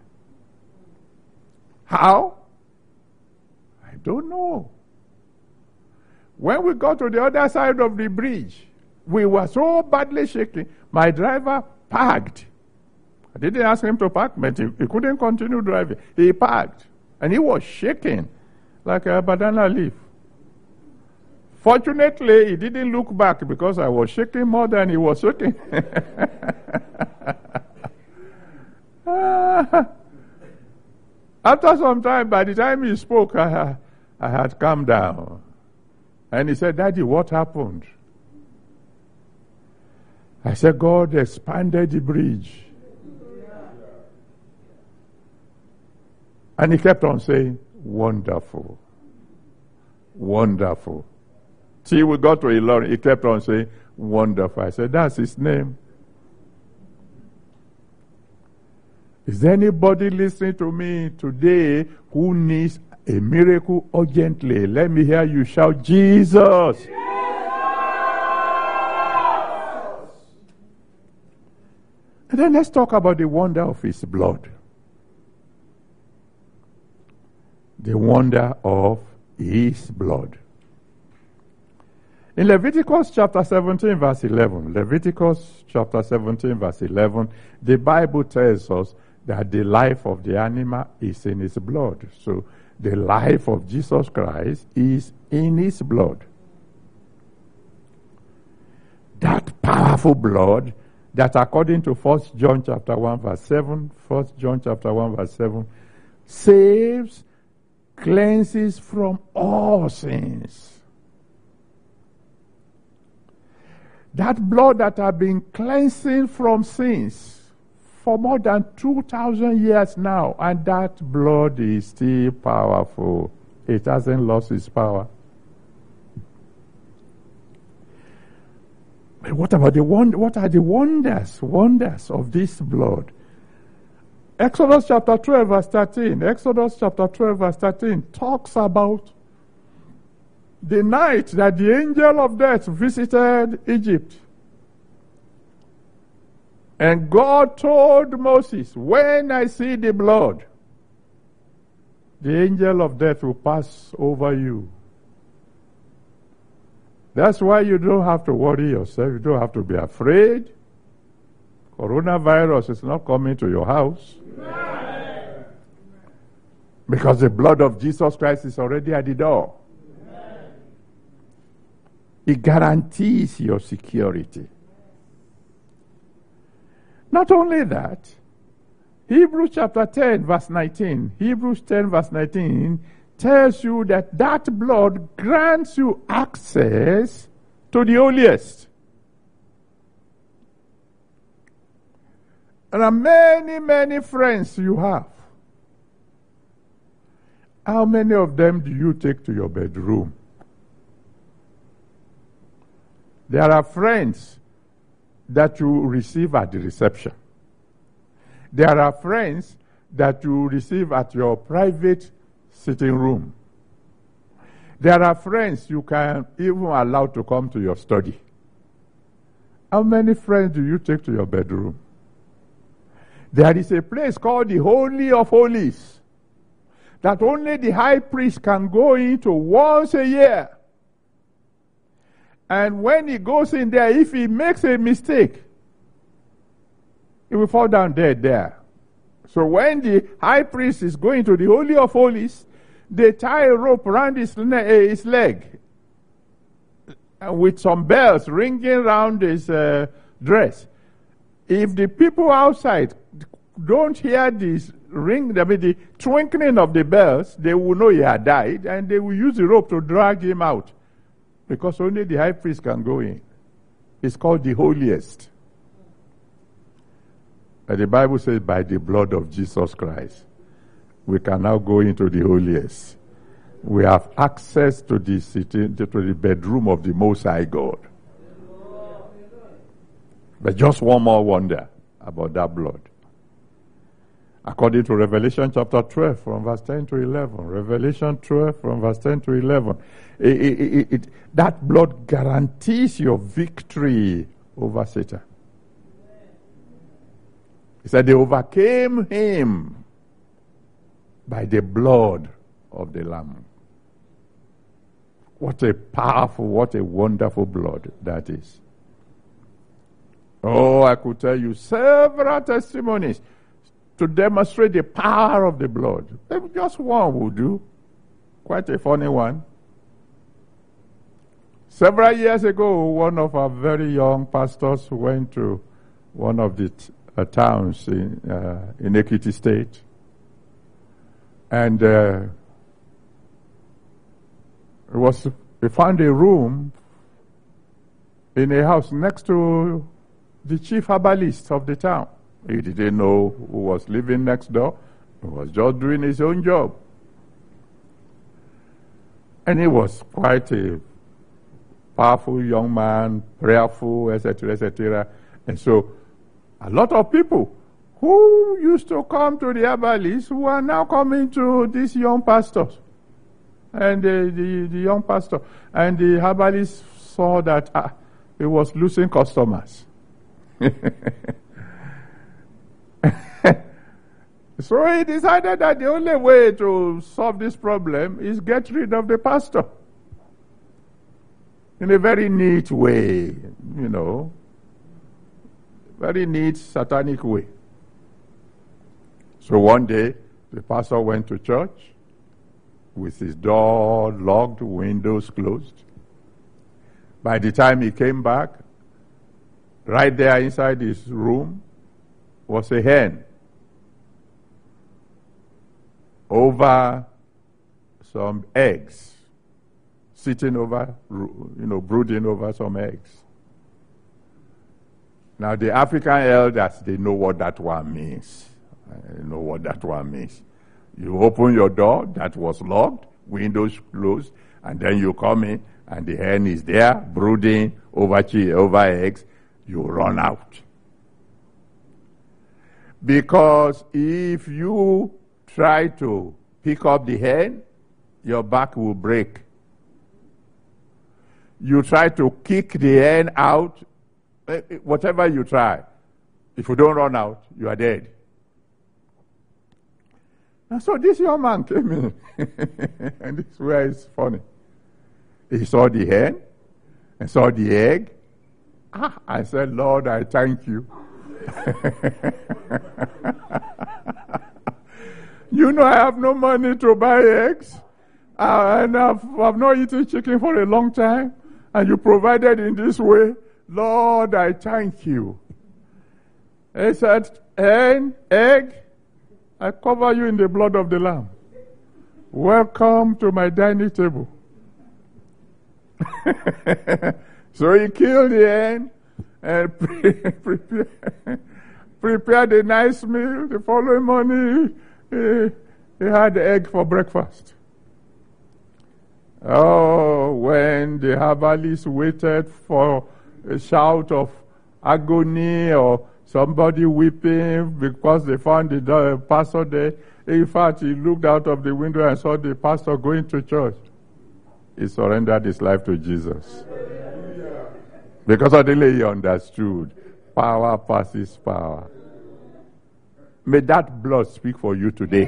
How? I don't know. When we got to the other side of the bridge, we were so badly shaken, my driver parked. I didn't ask him to park, but he, he couldn't continue driving. He parked, and he was shaking like a banana leaf. Fortunately, he didn't look back because I was shaking more than he was shaking. After some time, by the time he spoke, I, I had calmed down. And he said, Daddy, what happened? I said, God expanded the bridge. And he kept on saying, wonderful, wonderful. Till we got to Ilorin, he kept on saying, wonderful. I said, that's his name. Is there anybody listening to me today who needs a miracle urgently? Let me hear you shout, Jesus. Jesus! And then let's talk about the wonder of his blood. The wonder of his blood. In Leviticus chapter seventeen, verse eleven, Leviticus chapter seventeen, verse eleven, the Bible tells us that the life of the animal is in his blood. So the life of Jesus Christ is in his blood. That powerful blood that, according to First John chapter one, verse seven, First John chapter one, verse seven, saves, cleanses from all sins. That blood that has been cleansing from sins for more than two thousand years now, and that blood is still powerful. It hasn't lost its power. But what about the wonder, what are the wonders, wonders of this blood? Exodus chapter twelve, verse thirteen. Exodus chapter twelve, verse thirteen talks about the night that the angel of death visited Egypt. And God told Moses, when I see the blood, the angel of death will pass over you. That's why you don't have to worry yourself. You don't have to be afraid. Coronavirus is not coming to your house. Amen. Because the blood of Jesus Christ is already at the door. Amen. It guarantees your security. Not only that, Hebrews chapter ten, verse nineteen, Hebrews ten, verse nineteen, tells you that that blood grants you access to the holiest. And there are many, many friends you have. How many of them do you take to your bedroom? There are friends that you receive at the reception. There are friends that you receive at your private sitting room. There are friends you can even allow to come to your study. How many friends do you take to your bedroom? There is a place called the Holy of Holies that only the high priest can go into once a year. And when he goes in there, if he makes a mistake, he will fall down dead there. So when the high priest is going to the Holy of Holies, they tie a rope around his, ne- his leg with some bells ringing around his uh, dress. If the people outside don't hear this ring, I mean the twinkling of the bells, they will know he had died, and they will use the rope to drag him out. Because only the high priest can go in. It's called the holiest. And the Bible says, by the blood of Jesus Christ, we can now go into the holiest. We have access to the city, to the bedroom of the Most High God. But just one more wonder about that blood. According to Revelation chapter twelve, from verse ten to eleven. Revelation twelve, from verse ten to eleven. It, it, it, it, that blood guarantees your victory over Satan. He said they overcame him by the blood of the Lamb. What a powerful, what a wonderful blood that is. Oh, I could tell you several testimonies to demonstrate the power of the blood. Just one will do. Quite a funny one. Several years ago, one of our very young pastors went to one of the t- uh, towns in, uh, in Ekiti State, and uh, it was we found a room in a house next to the chief herbalist of the town. He didn't know who was living next door. He was just doing his own job. And he was quite a powerful young man, prayerful, et cetera, et cetera. And so a lot of people who used to come to the herbalist who are now coming to these young pastors. And the, the, the young pastor. And the herbalist saw that ah, he was losing customers. So he decided that the only way to solve this problem is get rid of the pastor. In a very neat way, you know. Very neat, satanic way. So one day, the pastor went to church with his door locked, windows closed. By the time he came back, right there inside his room was a hen over some eggs, sitting over, you know, brooding over some eggs. Now the African elders, they know what that one means. They know what that one means. You open your door, that was locked, windows closed, and then you come in, and the hen is there, brooding over cheese, over eggs. You run out. Because if you try to pick up the hen, your back will break. You try to kick the hen out, whatever you try, if you don't run out, you are dead. And so this young man came in, and this is where it's funny. He saw the hen, and saw the egg. Ah, I said, Lord, I thank you. You know, I have no money to buy eggs, uh, and I've, I've not eaten chicken for a long time, and you provided in this way. Lord, I thank you. He said, hen, egg, I cover you in the blood of the Lamb. Welcome to my dining table. So he killed the hen and prepared, prepared a nice meal. The following morning, he, he had the egg for breakfast. Oh, when the herbalist waited for a shout of agony or somebody weeping because they found the pastor there. In fact, he looked out of the window and saw the pastor going to church. He surrendered his life to Jesus. Because suddenly he understood power passes power. May that blood speak for you today.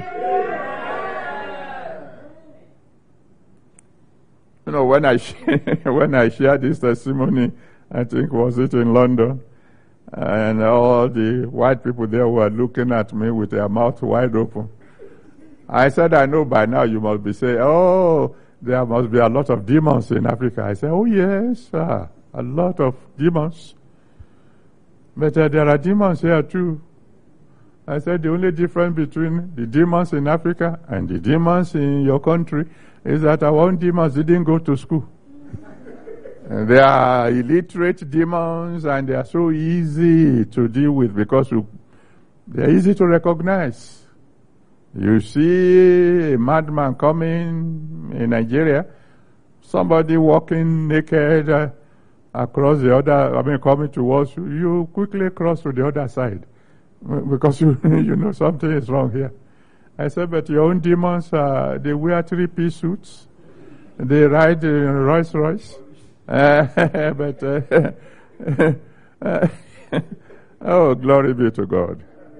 You know, when I when I shared this testimony, I think was it in London, and all the white people there were looking at me with their mouth wide open. I said, I know by now you must be saying, oh, there must be a lot of demons in Africa. I said, oh yes, sir, a lot of demons. But uh, there are demons here too. I said, the only difference between the demons in Africa and the demons in your country is that our own demons didn't go to school. And they are illiterate demons, and they are so easy to deal with because you, they are easy to recognize. You see a madman coming in Nigeria, somebody walking naked uh, across the other, I mean coming towards you, you quickly cross to the other side because you you know something is wrong here. I said, but your own demons, uh, they wear three-piece suits, they ride uh, Rolls Royce. Uh, but uh, uh, oh, glory be to God.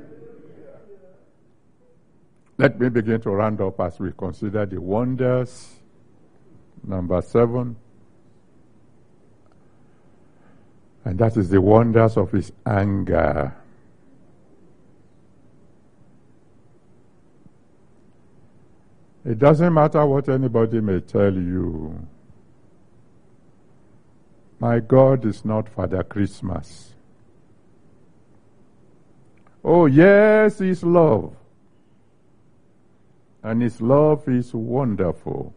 Let me begin to round up as we consider the wonders. Number seven. And that is the wonders of his anger. It doesn't matter what anybody may tell you. My God is not Father Christmas. Oh, yes, His love. And His love is wonderful.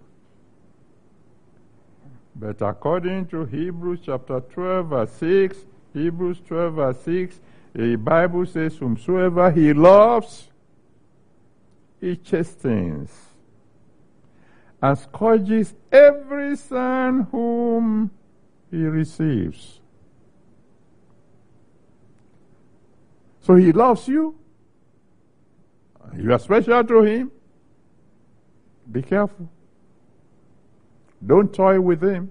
But according to Hebrews chapter twelve, verse six, Hebrews twelve, verse six, the Bible says, whomsoever He loves, He chastens and scourges every son whom He receives. So He loves you. You are special to Him. Be careful. Don't toy with Him.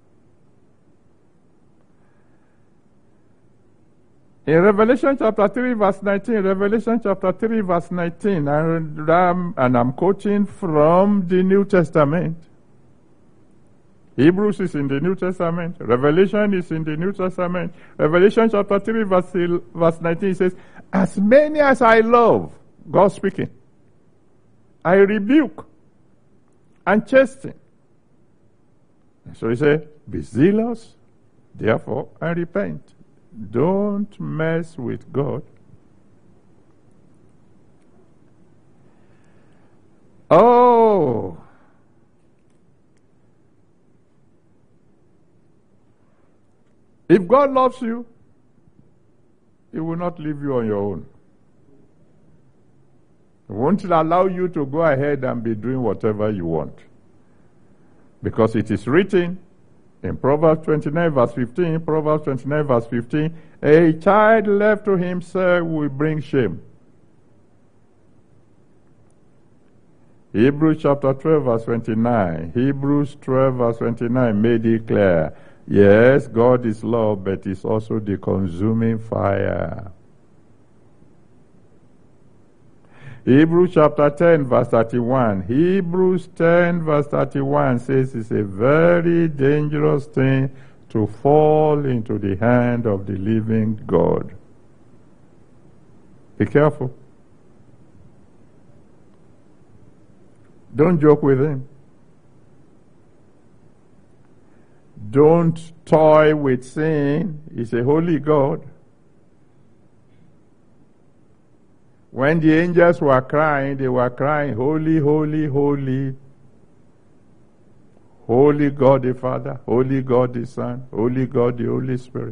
In Revelation chapter three, verse nineteen, Revelation chapter three, verse nineteen, and, um, and I'm quoting from the New Testament. Hebrews is in the New Testament. Revelation is in the New Testament. Revelation chapter three, verse, verse nineteen says, as many as I love, God speaking, I rebuke and chasten. So He said, be zealous, therefore, and repent. Don't mess with God. Oh! If God loves you, He will not leave you on your own. He won't allow you to go ahead and be doing whatever you want. Because it is written in Proverbs twenty-nine verse fifteen, Proverbs twenty-nine verse fifteen, a child left to himself will bring shame. Hebrews chapter twelve verse twenty-nine, Hebrews twelve verse twenty-nine made it clear. Yes, God is love, but He's also the consuming fire. Hebrews chapter ten verse thirty-one. Hebrews ten verse thirty-one says it's a very dangerous thing to fall into the hand of the living God. Be careful. Don't joke with Him. Don't toy with sin. He's a holy God. When the angels were crying, they were crying, holy, holy, holy. Holy God the Father, holy God the Son, holy God the Holy Spirit.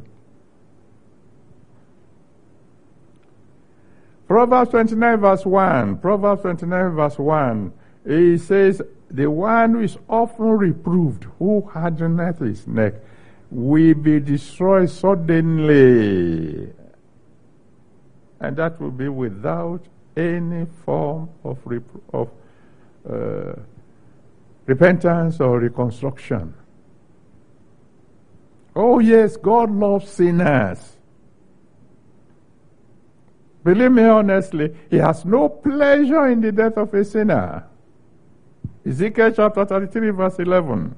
Proverbs twenty-nine verse one, Proverbs twenty-nine verse one, it says, the one who is often reproved, who hardeneth his neck, will be destroyed suddenly. And that will be without any form of, rep- of uh, repentance or reconstruction. Oh yes, God loves sinners. Believe me honestly, He has no pleasure in the death of a sinner. Ezekiel chapter thirty-three verse eleven.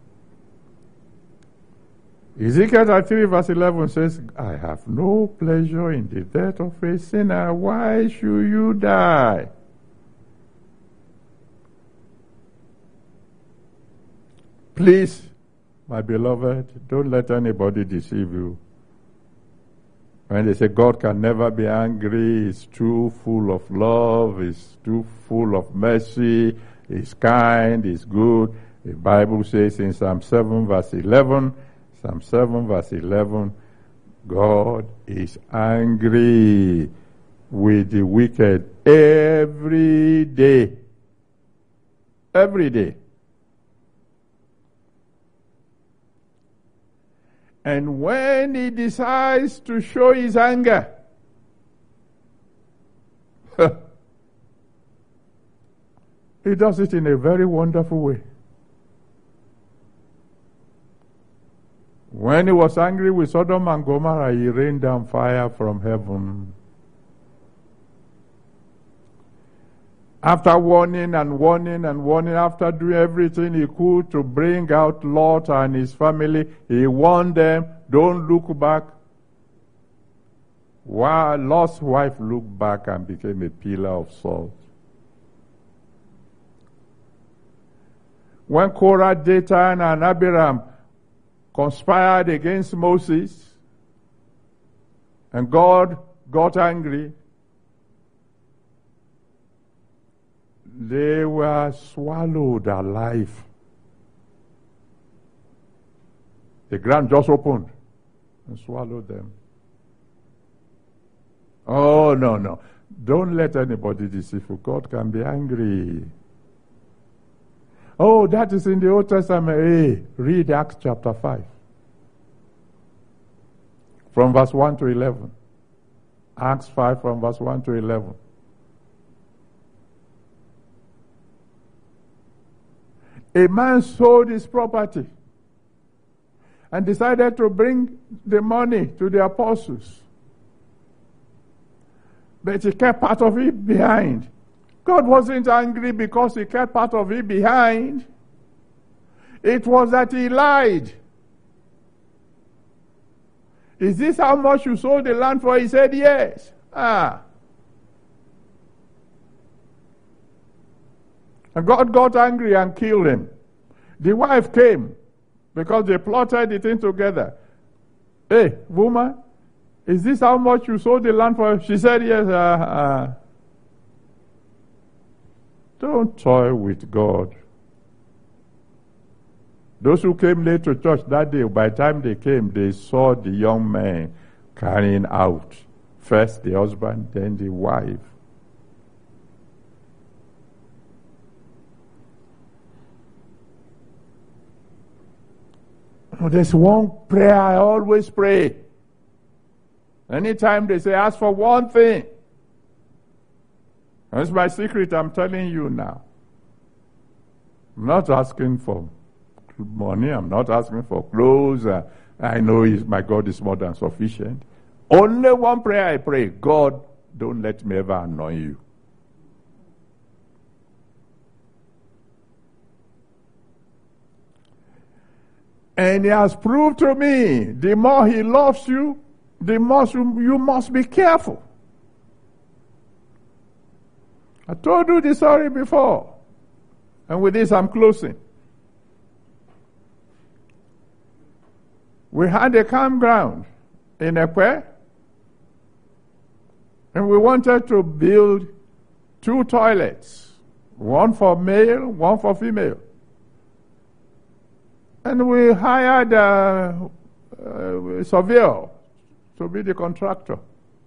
Ezekiel thirty-three verse eleven says, I have no pleasure in the death of a sinner. Why should you die? Please, my beloved, don't let anybody deceive you. When they say God can never be angry, He's too full of love, He's too full of mercy, He's kind, He's good. The Bible says in Psalm seven verse eleven, Psalm seven verse eleven, God is angry with the wicked every day. Every day. And when He decides to show His anger, He does it in a very wonderful way. When He was angry with Sodom and Gomorrah, He rained down fire from heaven. After warning and warning and warning, after doing everything He could to bring out Lot and his family, He warned them, don't look back. While Lot's wife looked back and became a pillar of salt. When Korah, Dathan, and Abiram conspired against Moses, and God got angry, they were swallowed alive. The ground just opened and swallowed them. Oh, no, no. Don't let anybody deceive you. God can be angry. Oh, that is in the Old Testament. Hey, read Acts chapter five. From verse one to eleven. Acts five from verse one to eleven. A man sold his property and decided to bring the money to the apostles. But he kept part of it behind. God wasn't angry because he kept part of it behind. It was that he lied. Is this how much you sold the land for? He said, yes. Ah. And God got angry and killed him. The wife came because they plotted the thing together. Hey, woman, is this how much you sold the land for? She said, yes. Uh, uh. Don't toy with God. Those who came late to church that day, by the time they came, they saw the young man carrying out first the husband, then the wife. There's one prayer I always pray. Anytime they say, ask for one thing. That's my secret I'm telling you now. I'm not asking for money. I'm not asking for clothes. Uh, I know my God is more than sufficient. Only one prayer I pray. God, don't let me ever annoy you. And he has proved to me, the more he loves you, the more you, you must be careful. I told you the story before. And with this I'm closing. We had a campground in Ekwe, and we wanted to build two toilets, one for male, one for female. And we hired a, a surveyor to be the contractor.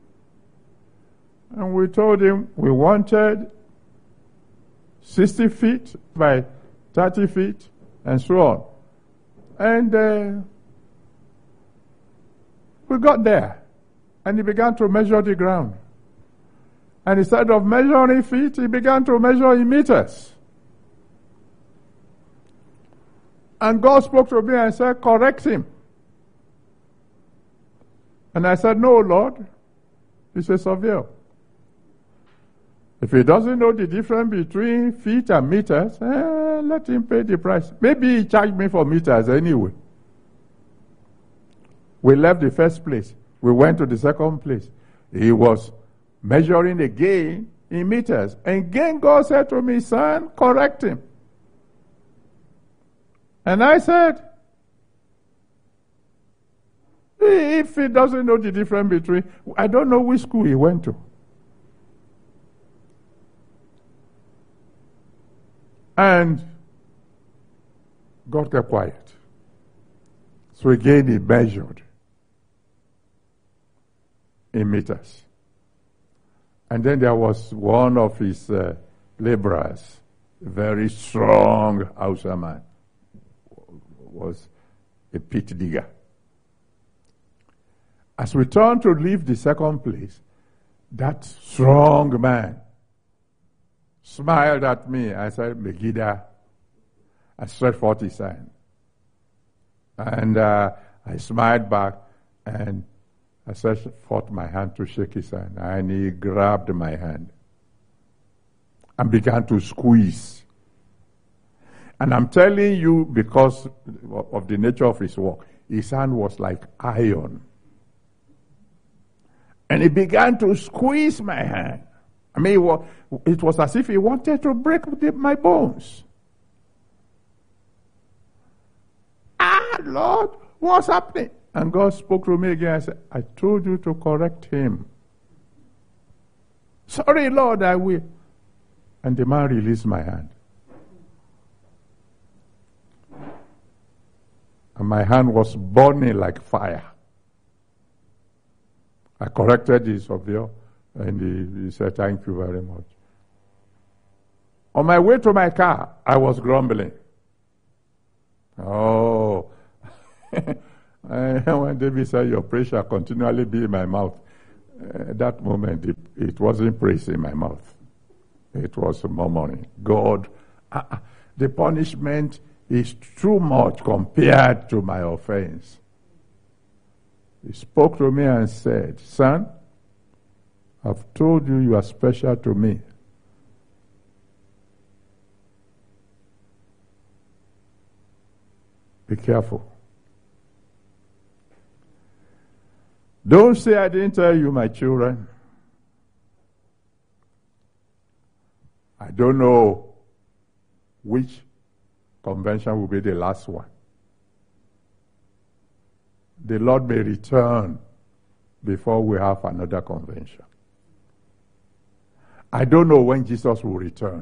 And we told him we wanted sixty feet by thirty feet and so on. And uh, we got there. And he began to measure the ground. And instead of measuring feet, he began to measure in meters. And God spoke to me and said, correct him. And I said, no, Lord. He's a surveyor. If he doesn't know the difference between feet and meters, eh, let him pay the price. Maybe he charged me for meters anyway. We left the first place. We went to the second place. He was measuring again in meters. And again God said to me, son, correct him. And I said, if he doesn't know the difference between, I don't know which school he went to. And God kept quiet. So again he measured in meters. And then there was one of his uh, laborers, a very strong Hausa man, was a pit digger. As we turned to leave the second place, that strong man smiled at me. I said, Megiddo. I stretched forth his hand. And uh, I smiled back and I stretched forth my hand to shake his hand. And he grabbed my hand and began to squeeze. And I'm telling you, because of the nature of his work, his hand was like iron. And he began to squeeze my hand. I mean, it was, it was as if he wanted to break the, my bones. Ah, Lord, What's happening? And God spoke to me again. I said, I told you to correct him. Sorry, Lord, I will. And the man released my hand. And my hand was burning like fire. I corrected the surveyor, and he, he said, thank you very much. On my way to my car, I was grumbling. Oh. When David said, your praise shall continually be in my mouth, uh, that moment, it, it wasn't praise in my mouth. It was murmuring. God, uh, the punishment is too much compared to my offense. He spoke to me and said, son, I've told you you are special to me. Be careful. Don't say I didn't tell you, my children. I don't know which convention will be the last one. The Lord may return before we have another convention. I don't know when Jesus will return.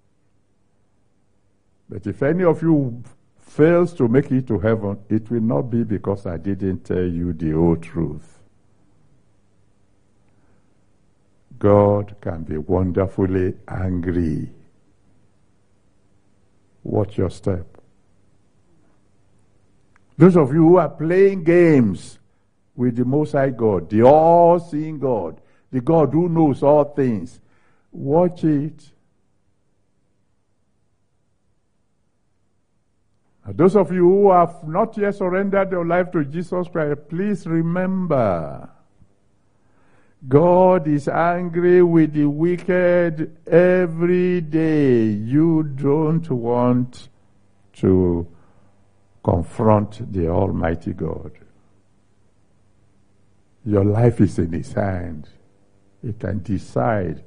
But if any of you fails to make it to heaven, it will not be because I didn't tell you the whole truth. God can be wonderfully angry. Watch your step. Those of you who are playing games with the Most High God, the all-seeing God, the God who knows all things, watch it. And those of you who have not yet surrendered your life to Jesus Christ, please remember, God is angry with the wicked every day. You don't want to confront the Almighty God. Your life is in His hand. He can decide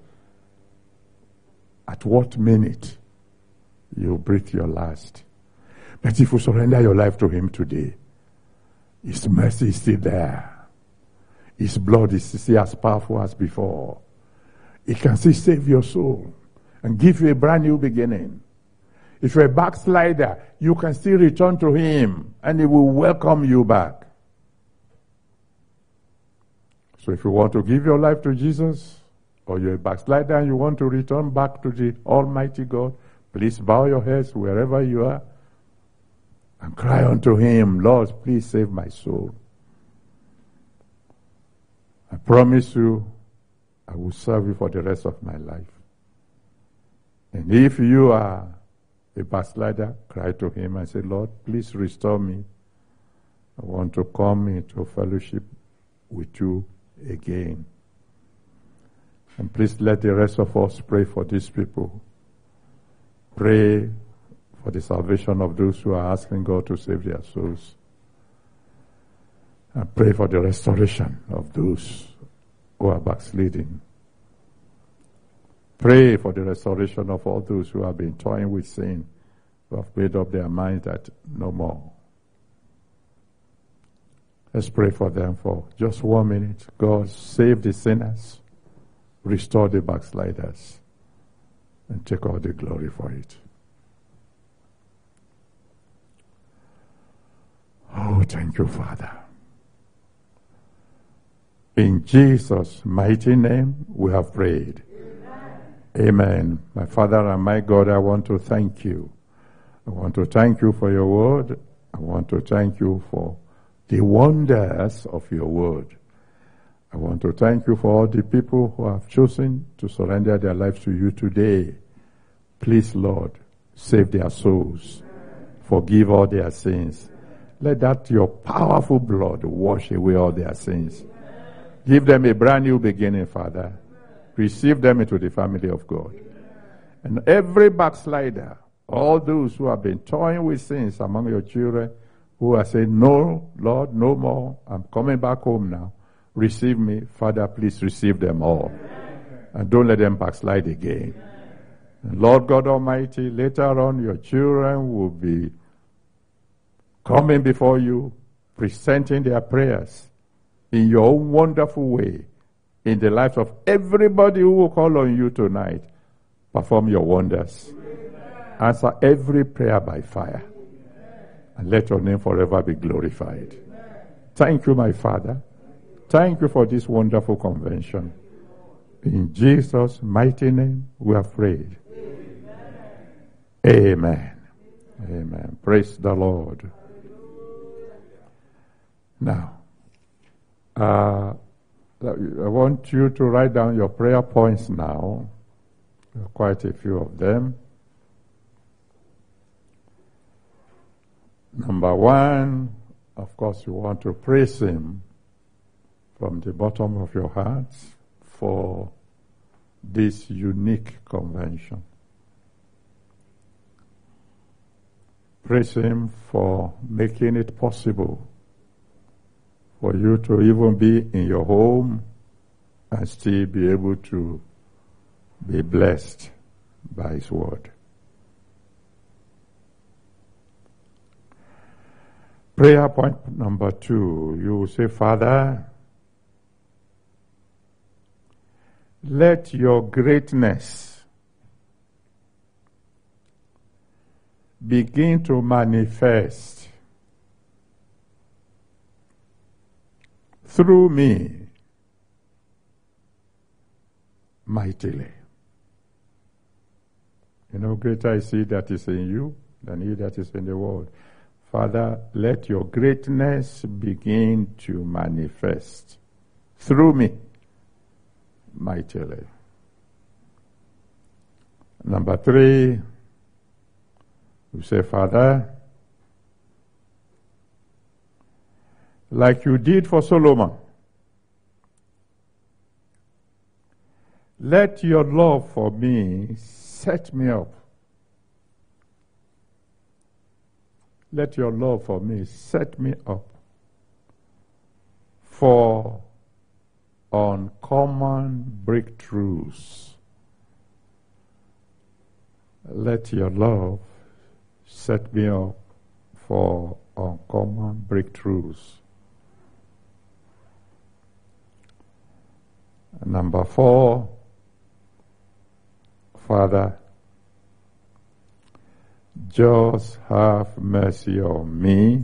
at what minute you breathe your last. But if you surrender your life to Him today, His mercy is still there. His blood is still as powerful as before. He can still save your soul and give you a brand new beginning. If you're a backslider, you can still return to Him and He will welcome you back. So if you want to give your life to Jesus, or you're a backslider and you want to return back to the Almighty God, please bow your heads wherever you are and cry unto Him, Lord, please save my soul. I promise you, I will serve you for the rest of my life. And if you are a backslider, cry to Him and say, Lord, please restore me. I want to come into fellowship with you again. And please let the rest of us pray for these people. Pray for the salvation of those who are asking God to save their souls. And pray for the restoration of those who are backsliding. Pray for the restoration of all those who have been toying with sin, who have made up their mind that no more. Let's pray for them for just one minute. God, save the sinners, restore the backsliders, and take all the glory for it. Oh, thank you, Father. In Jesus' mighty name, we have prayed. Amen. Amen. My Father and my God, I want to thank you. I want to thank you for your word. I want to thank you for the wonders of your word. I want to thank you for all the people who have chosen to surrender their lives to you today. Please, Lord, save their souls. Forgive all their sins. Let that your powerful blood wash away all their sins. Give them a brand new beginning, Father. Receive them into the family of God. And every backslider, all those who have been toying with sins among your children, who are saying, no, Lord, no more. I'm coming back home now. Receive me. Father, please receive them all. And don't let them backslide again. And Lord God Almighty, later on your children will be coming before you presenting their prayers in your own wonderful way in the lives of everybody who will call on you tonight. Perform your wonders. Answer every prayer by fire. And let your name forever be glorified. Thank you, my Father. Thank you for this wonderful convention. In Jesus' mighty name, we are prayed. Amen. Amen. Amen. Praise the Lord. Now, uh, I want you to write down your prayer points now. There are quite a few of them. Number one, of course, you want to praise Him from the bottom of your heart for this unique convention. Praise Him for making it possible for you to even be in your home and still be able to be blessed by His word. Prayer point number two, you will say, Father, let your greatness begin to manifest through me mightily. You know, greater is He that is in you than he that is in the world. Father, let your greatness begin to manifest through me mightily. Number three, you say, Father, like you did for Solomon, let your love for me set me up. Let your love for me set me up for uncommon breakthroughs. Let your love set me up for uncommon breakthroughs. Number four, Father, just have mercy on me,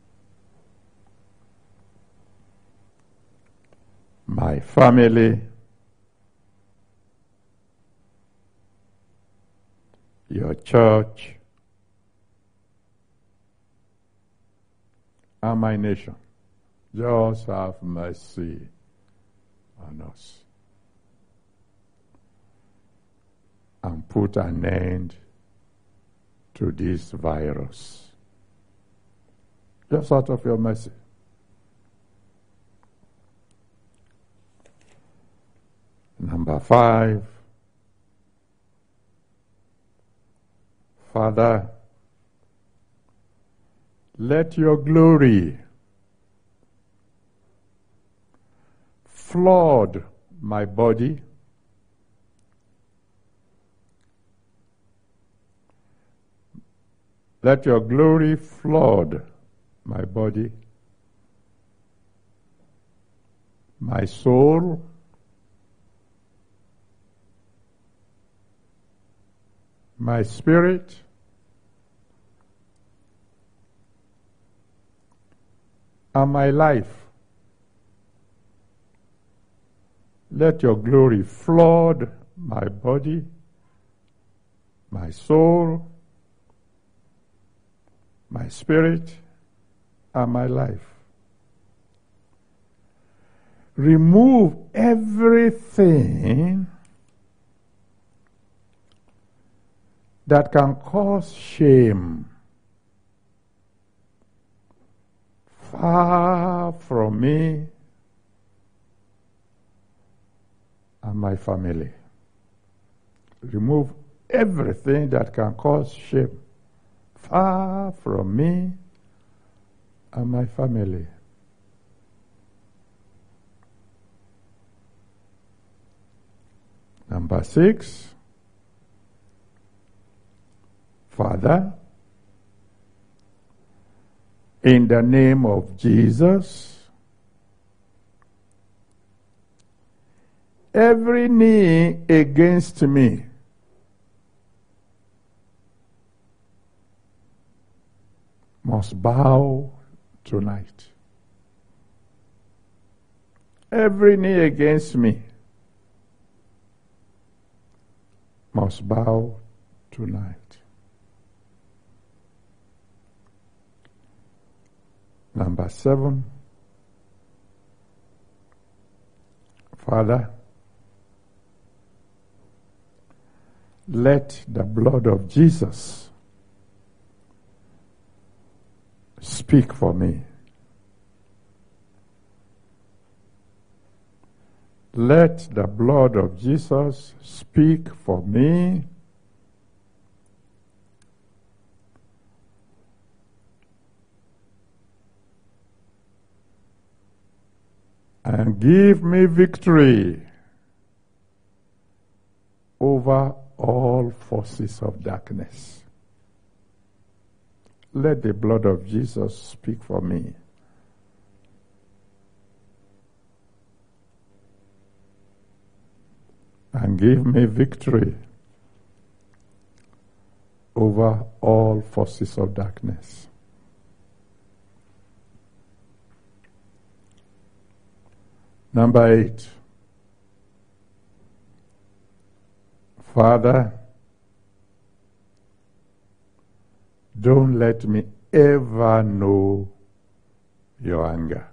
my family, your church, and my nation. Just have mercy on us. And put an end to this virus. Just out of your mercy. Number five, Father, let your glory flood my body, let your glory flood my body, my soul, my spirit, and my life. Let your glory flood my body, my soul, my spirit, and my life. Remove everything that can cause shame far from me and my family. Remove everything that can cause shame far from me and my family. Number six, Father, In the name of Jesus, every knee against me must bow tonight. Every knee against me must bow tonight. Number seven, Father, let the blood of Jesus speak for me. Let the blood of Jesus speak for me. And give me victory over all forces of darkness. Let the blood of Jesus speak for me. And give me victory over all forces of darkness. Number eight, Father, don't let me ever know your anger.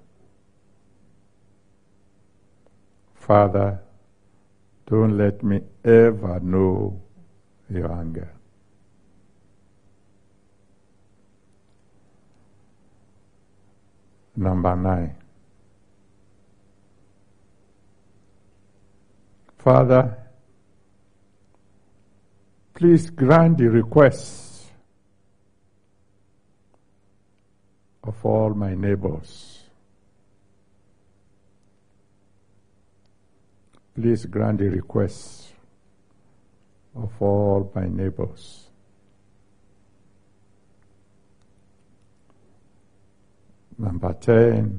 Father, don't let me ever know your anger. Number nine, Father, please grant the requests of all my neighbors. Please grant the requests of all my neighbors. Number ten,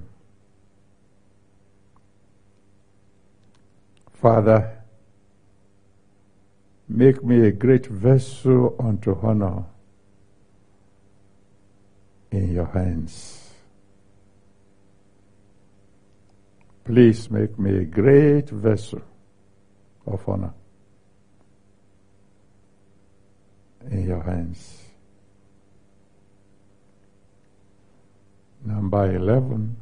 Father, make me a great vessel unto honor in your hands. Please make me a great vessel of honor in your hands. Number eleven,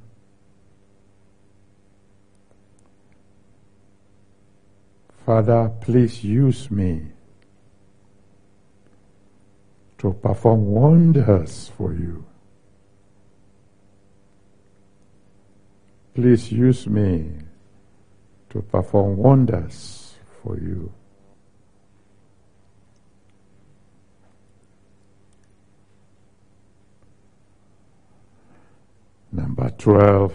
Father, please use me to perform wonders for you. Please use me to perform wonders for you. Number twelve,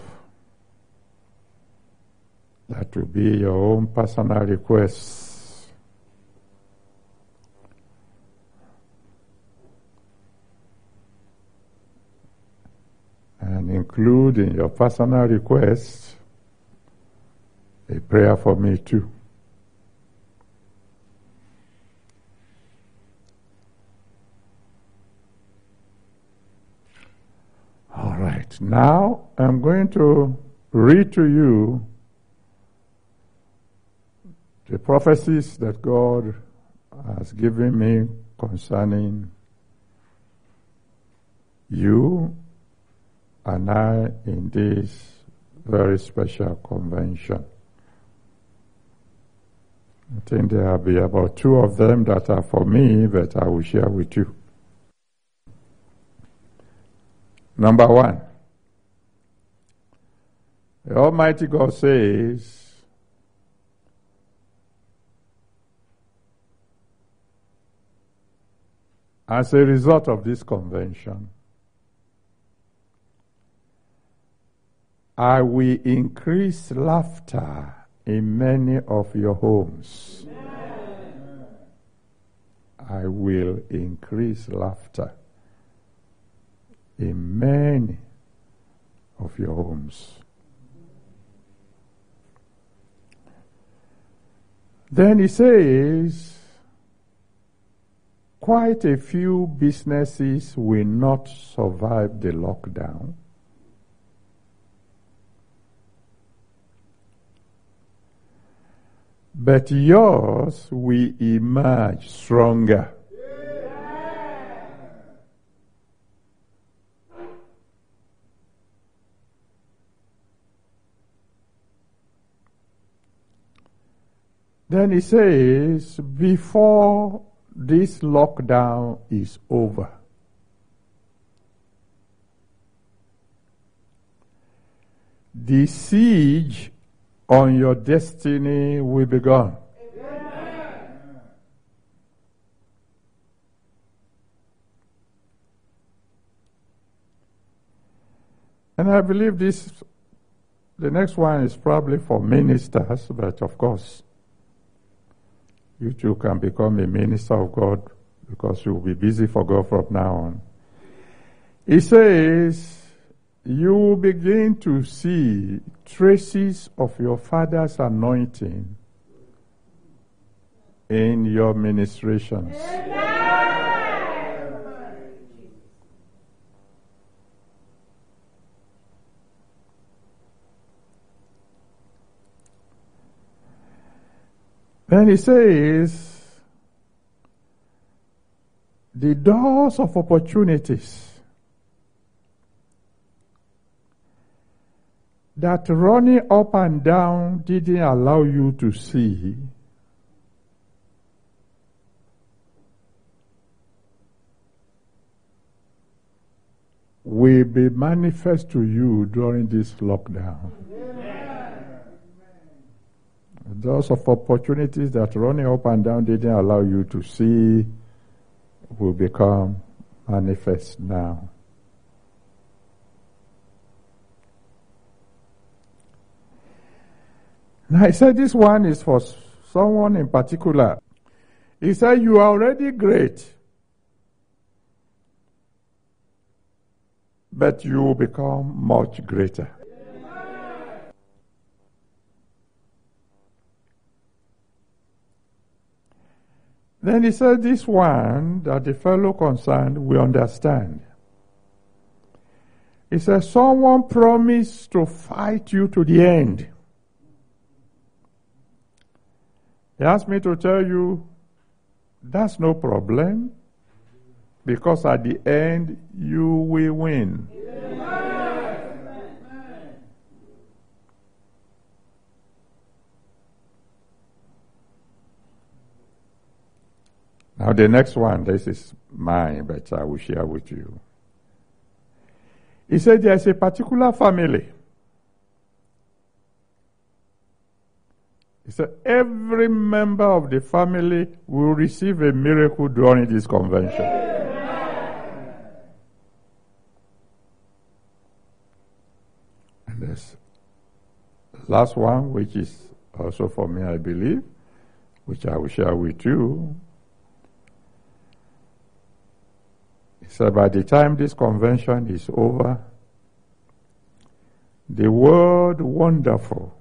that will be your own personal requests. And include in your personal requests a prayer for me too. All right, now I'm going to read to you the prophecies that God has given me concerning you and I in this very special convention. I think there will be about two of them that are for me that I will share with you. Number one, the Almighty God says, as a result of this convention, I will increase laughter in many of your homes. Amen. I will increase laughter in many of your homes. Then he says, quite a few businesses will not survive the lockdown. But yours will emerge stronger. Then he says, before this lockdown is over, the siege on your destiny will be gone. Amen. And I believe this, the next one is probably for ministers, but of course, you too can become a minister of God because you will be busy for God from now on. He says, you will begin to see traces of your Father's anointing in your ministrations. Amen. Then he says, the doors of opportunities that running up and down didn't allow you to see will be manifest to you during this lockdown. Doors of opportunities that running up and down didn't allow you to see will become manifest now. Now, I said this one is for someone in particular. He said, you are already great, but you will become much greater. Then he said, this one that the fellow concerned will understand. He said, someone promised to fight you to the end. He asked me to tell you, that's no problem, because at the end, you will win. Now the next one, this is mine, but I will share with you. He said there's a particular family. He said every member of the family will receive a miracle during this convention. And this last one, which is also for me, I believe, which I will share with you. So by the time this convention is over, the word wonderful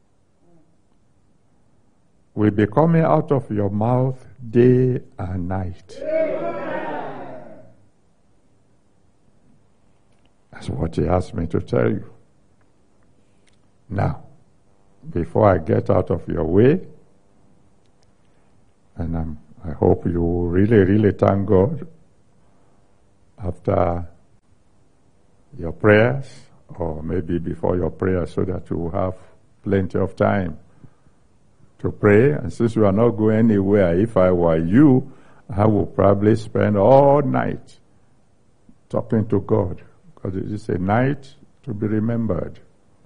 will be coming out of your mouth day and night. Amen. That's what he asked me to tell you. Now, before I get out of your way, and I'm, I hope you will really, really thank God after your prayers, or maybe before your prayers, so that you will have plenty of time to pray. And since you are not going anywhere, if I were you, I would probably spend all night talking to God, because it is a night to be remembered.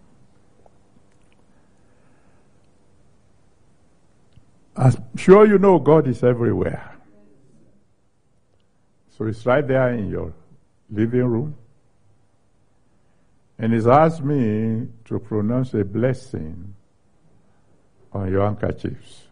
I'm sure you know God is everywhere. So it's right there in your living room. And he's asked me to pronounce a blessing on your handkerchiefs.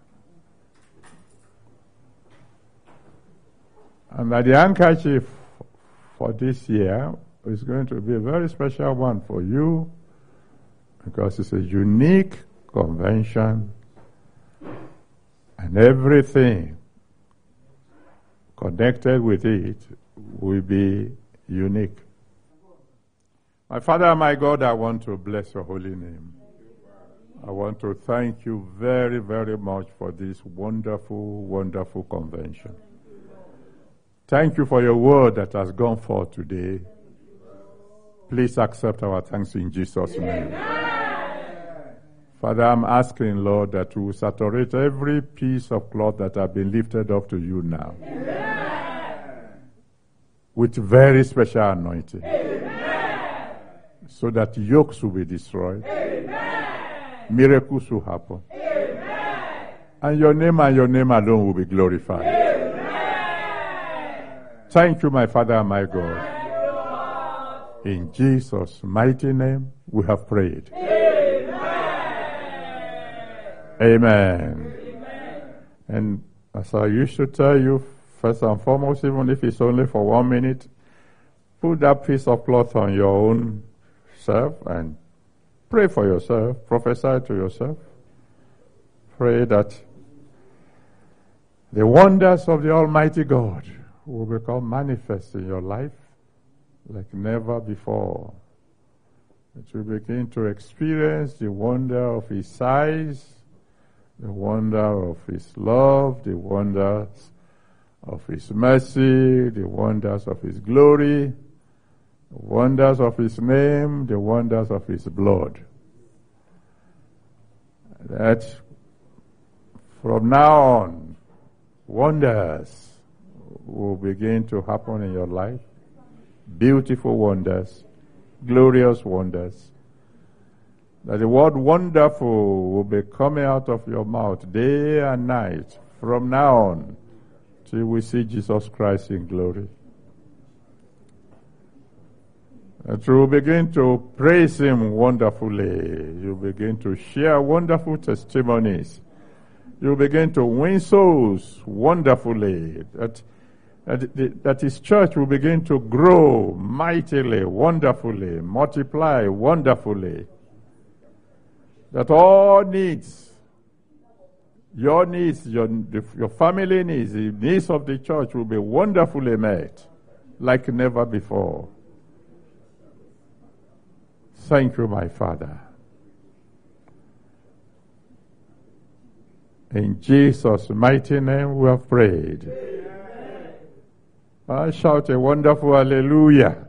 And that the handkerchief for this year is going to be a very special one for you because it's a unique convention and everything connected with it will be unique. My Father and my God, I want to bless your holy name. I want to thank you very, very much for this wonderful, wonderful convention. Thank you for your word that has gone forth today. Please accept our thanks in Jesus' name. Father, I'm asking, Lord, that you will saturate every piece of cloth that has been lifted up to you now with very special anointing so that yokes will be destroyed. Miracles will happen. Amen. And your name and your name alone will be glorified. Amen. Thank you, my Father and my God. In Jesus' mighty name, we have prayed. Amen. Amen. Amen. And as I used to tell you, first and foremost, even if it's only for one minute, put that piece of cloth on your own self and pray for yourself, prophesy to yourself. Pray that the wonders of the Almighty God will become manifest in your life like never before. That you begin to experience the wonder of His size, the wonder of His love, the wonders of His mercy, the wonders of His glory, the wonders of His name, the wonders of His blood. That from now on, wonders will begin to happen in your life. Beautiful wonders, glorious wonders. That the word wonderful will be coming out of your mouth day and night from now on till we see Jesus Christ in glory. And you will begin to praise Him wonderfully. You begin to share wonderful testimonies. You begin to win souls wonderfully. That, that, that His church will begin to grow mightily, wonderfully, multiply wonderfully. That all needs, your needs, your, your family needs, the needs of the church will be wonderfully met like never before. Thank you, my Father. In Jesus' mighty name we have prayed. Amen. I shout a wonderful hallelujah.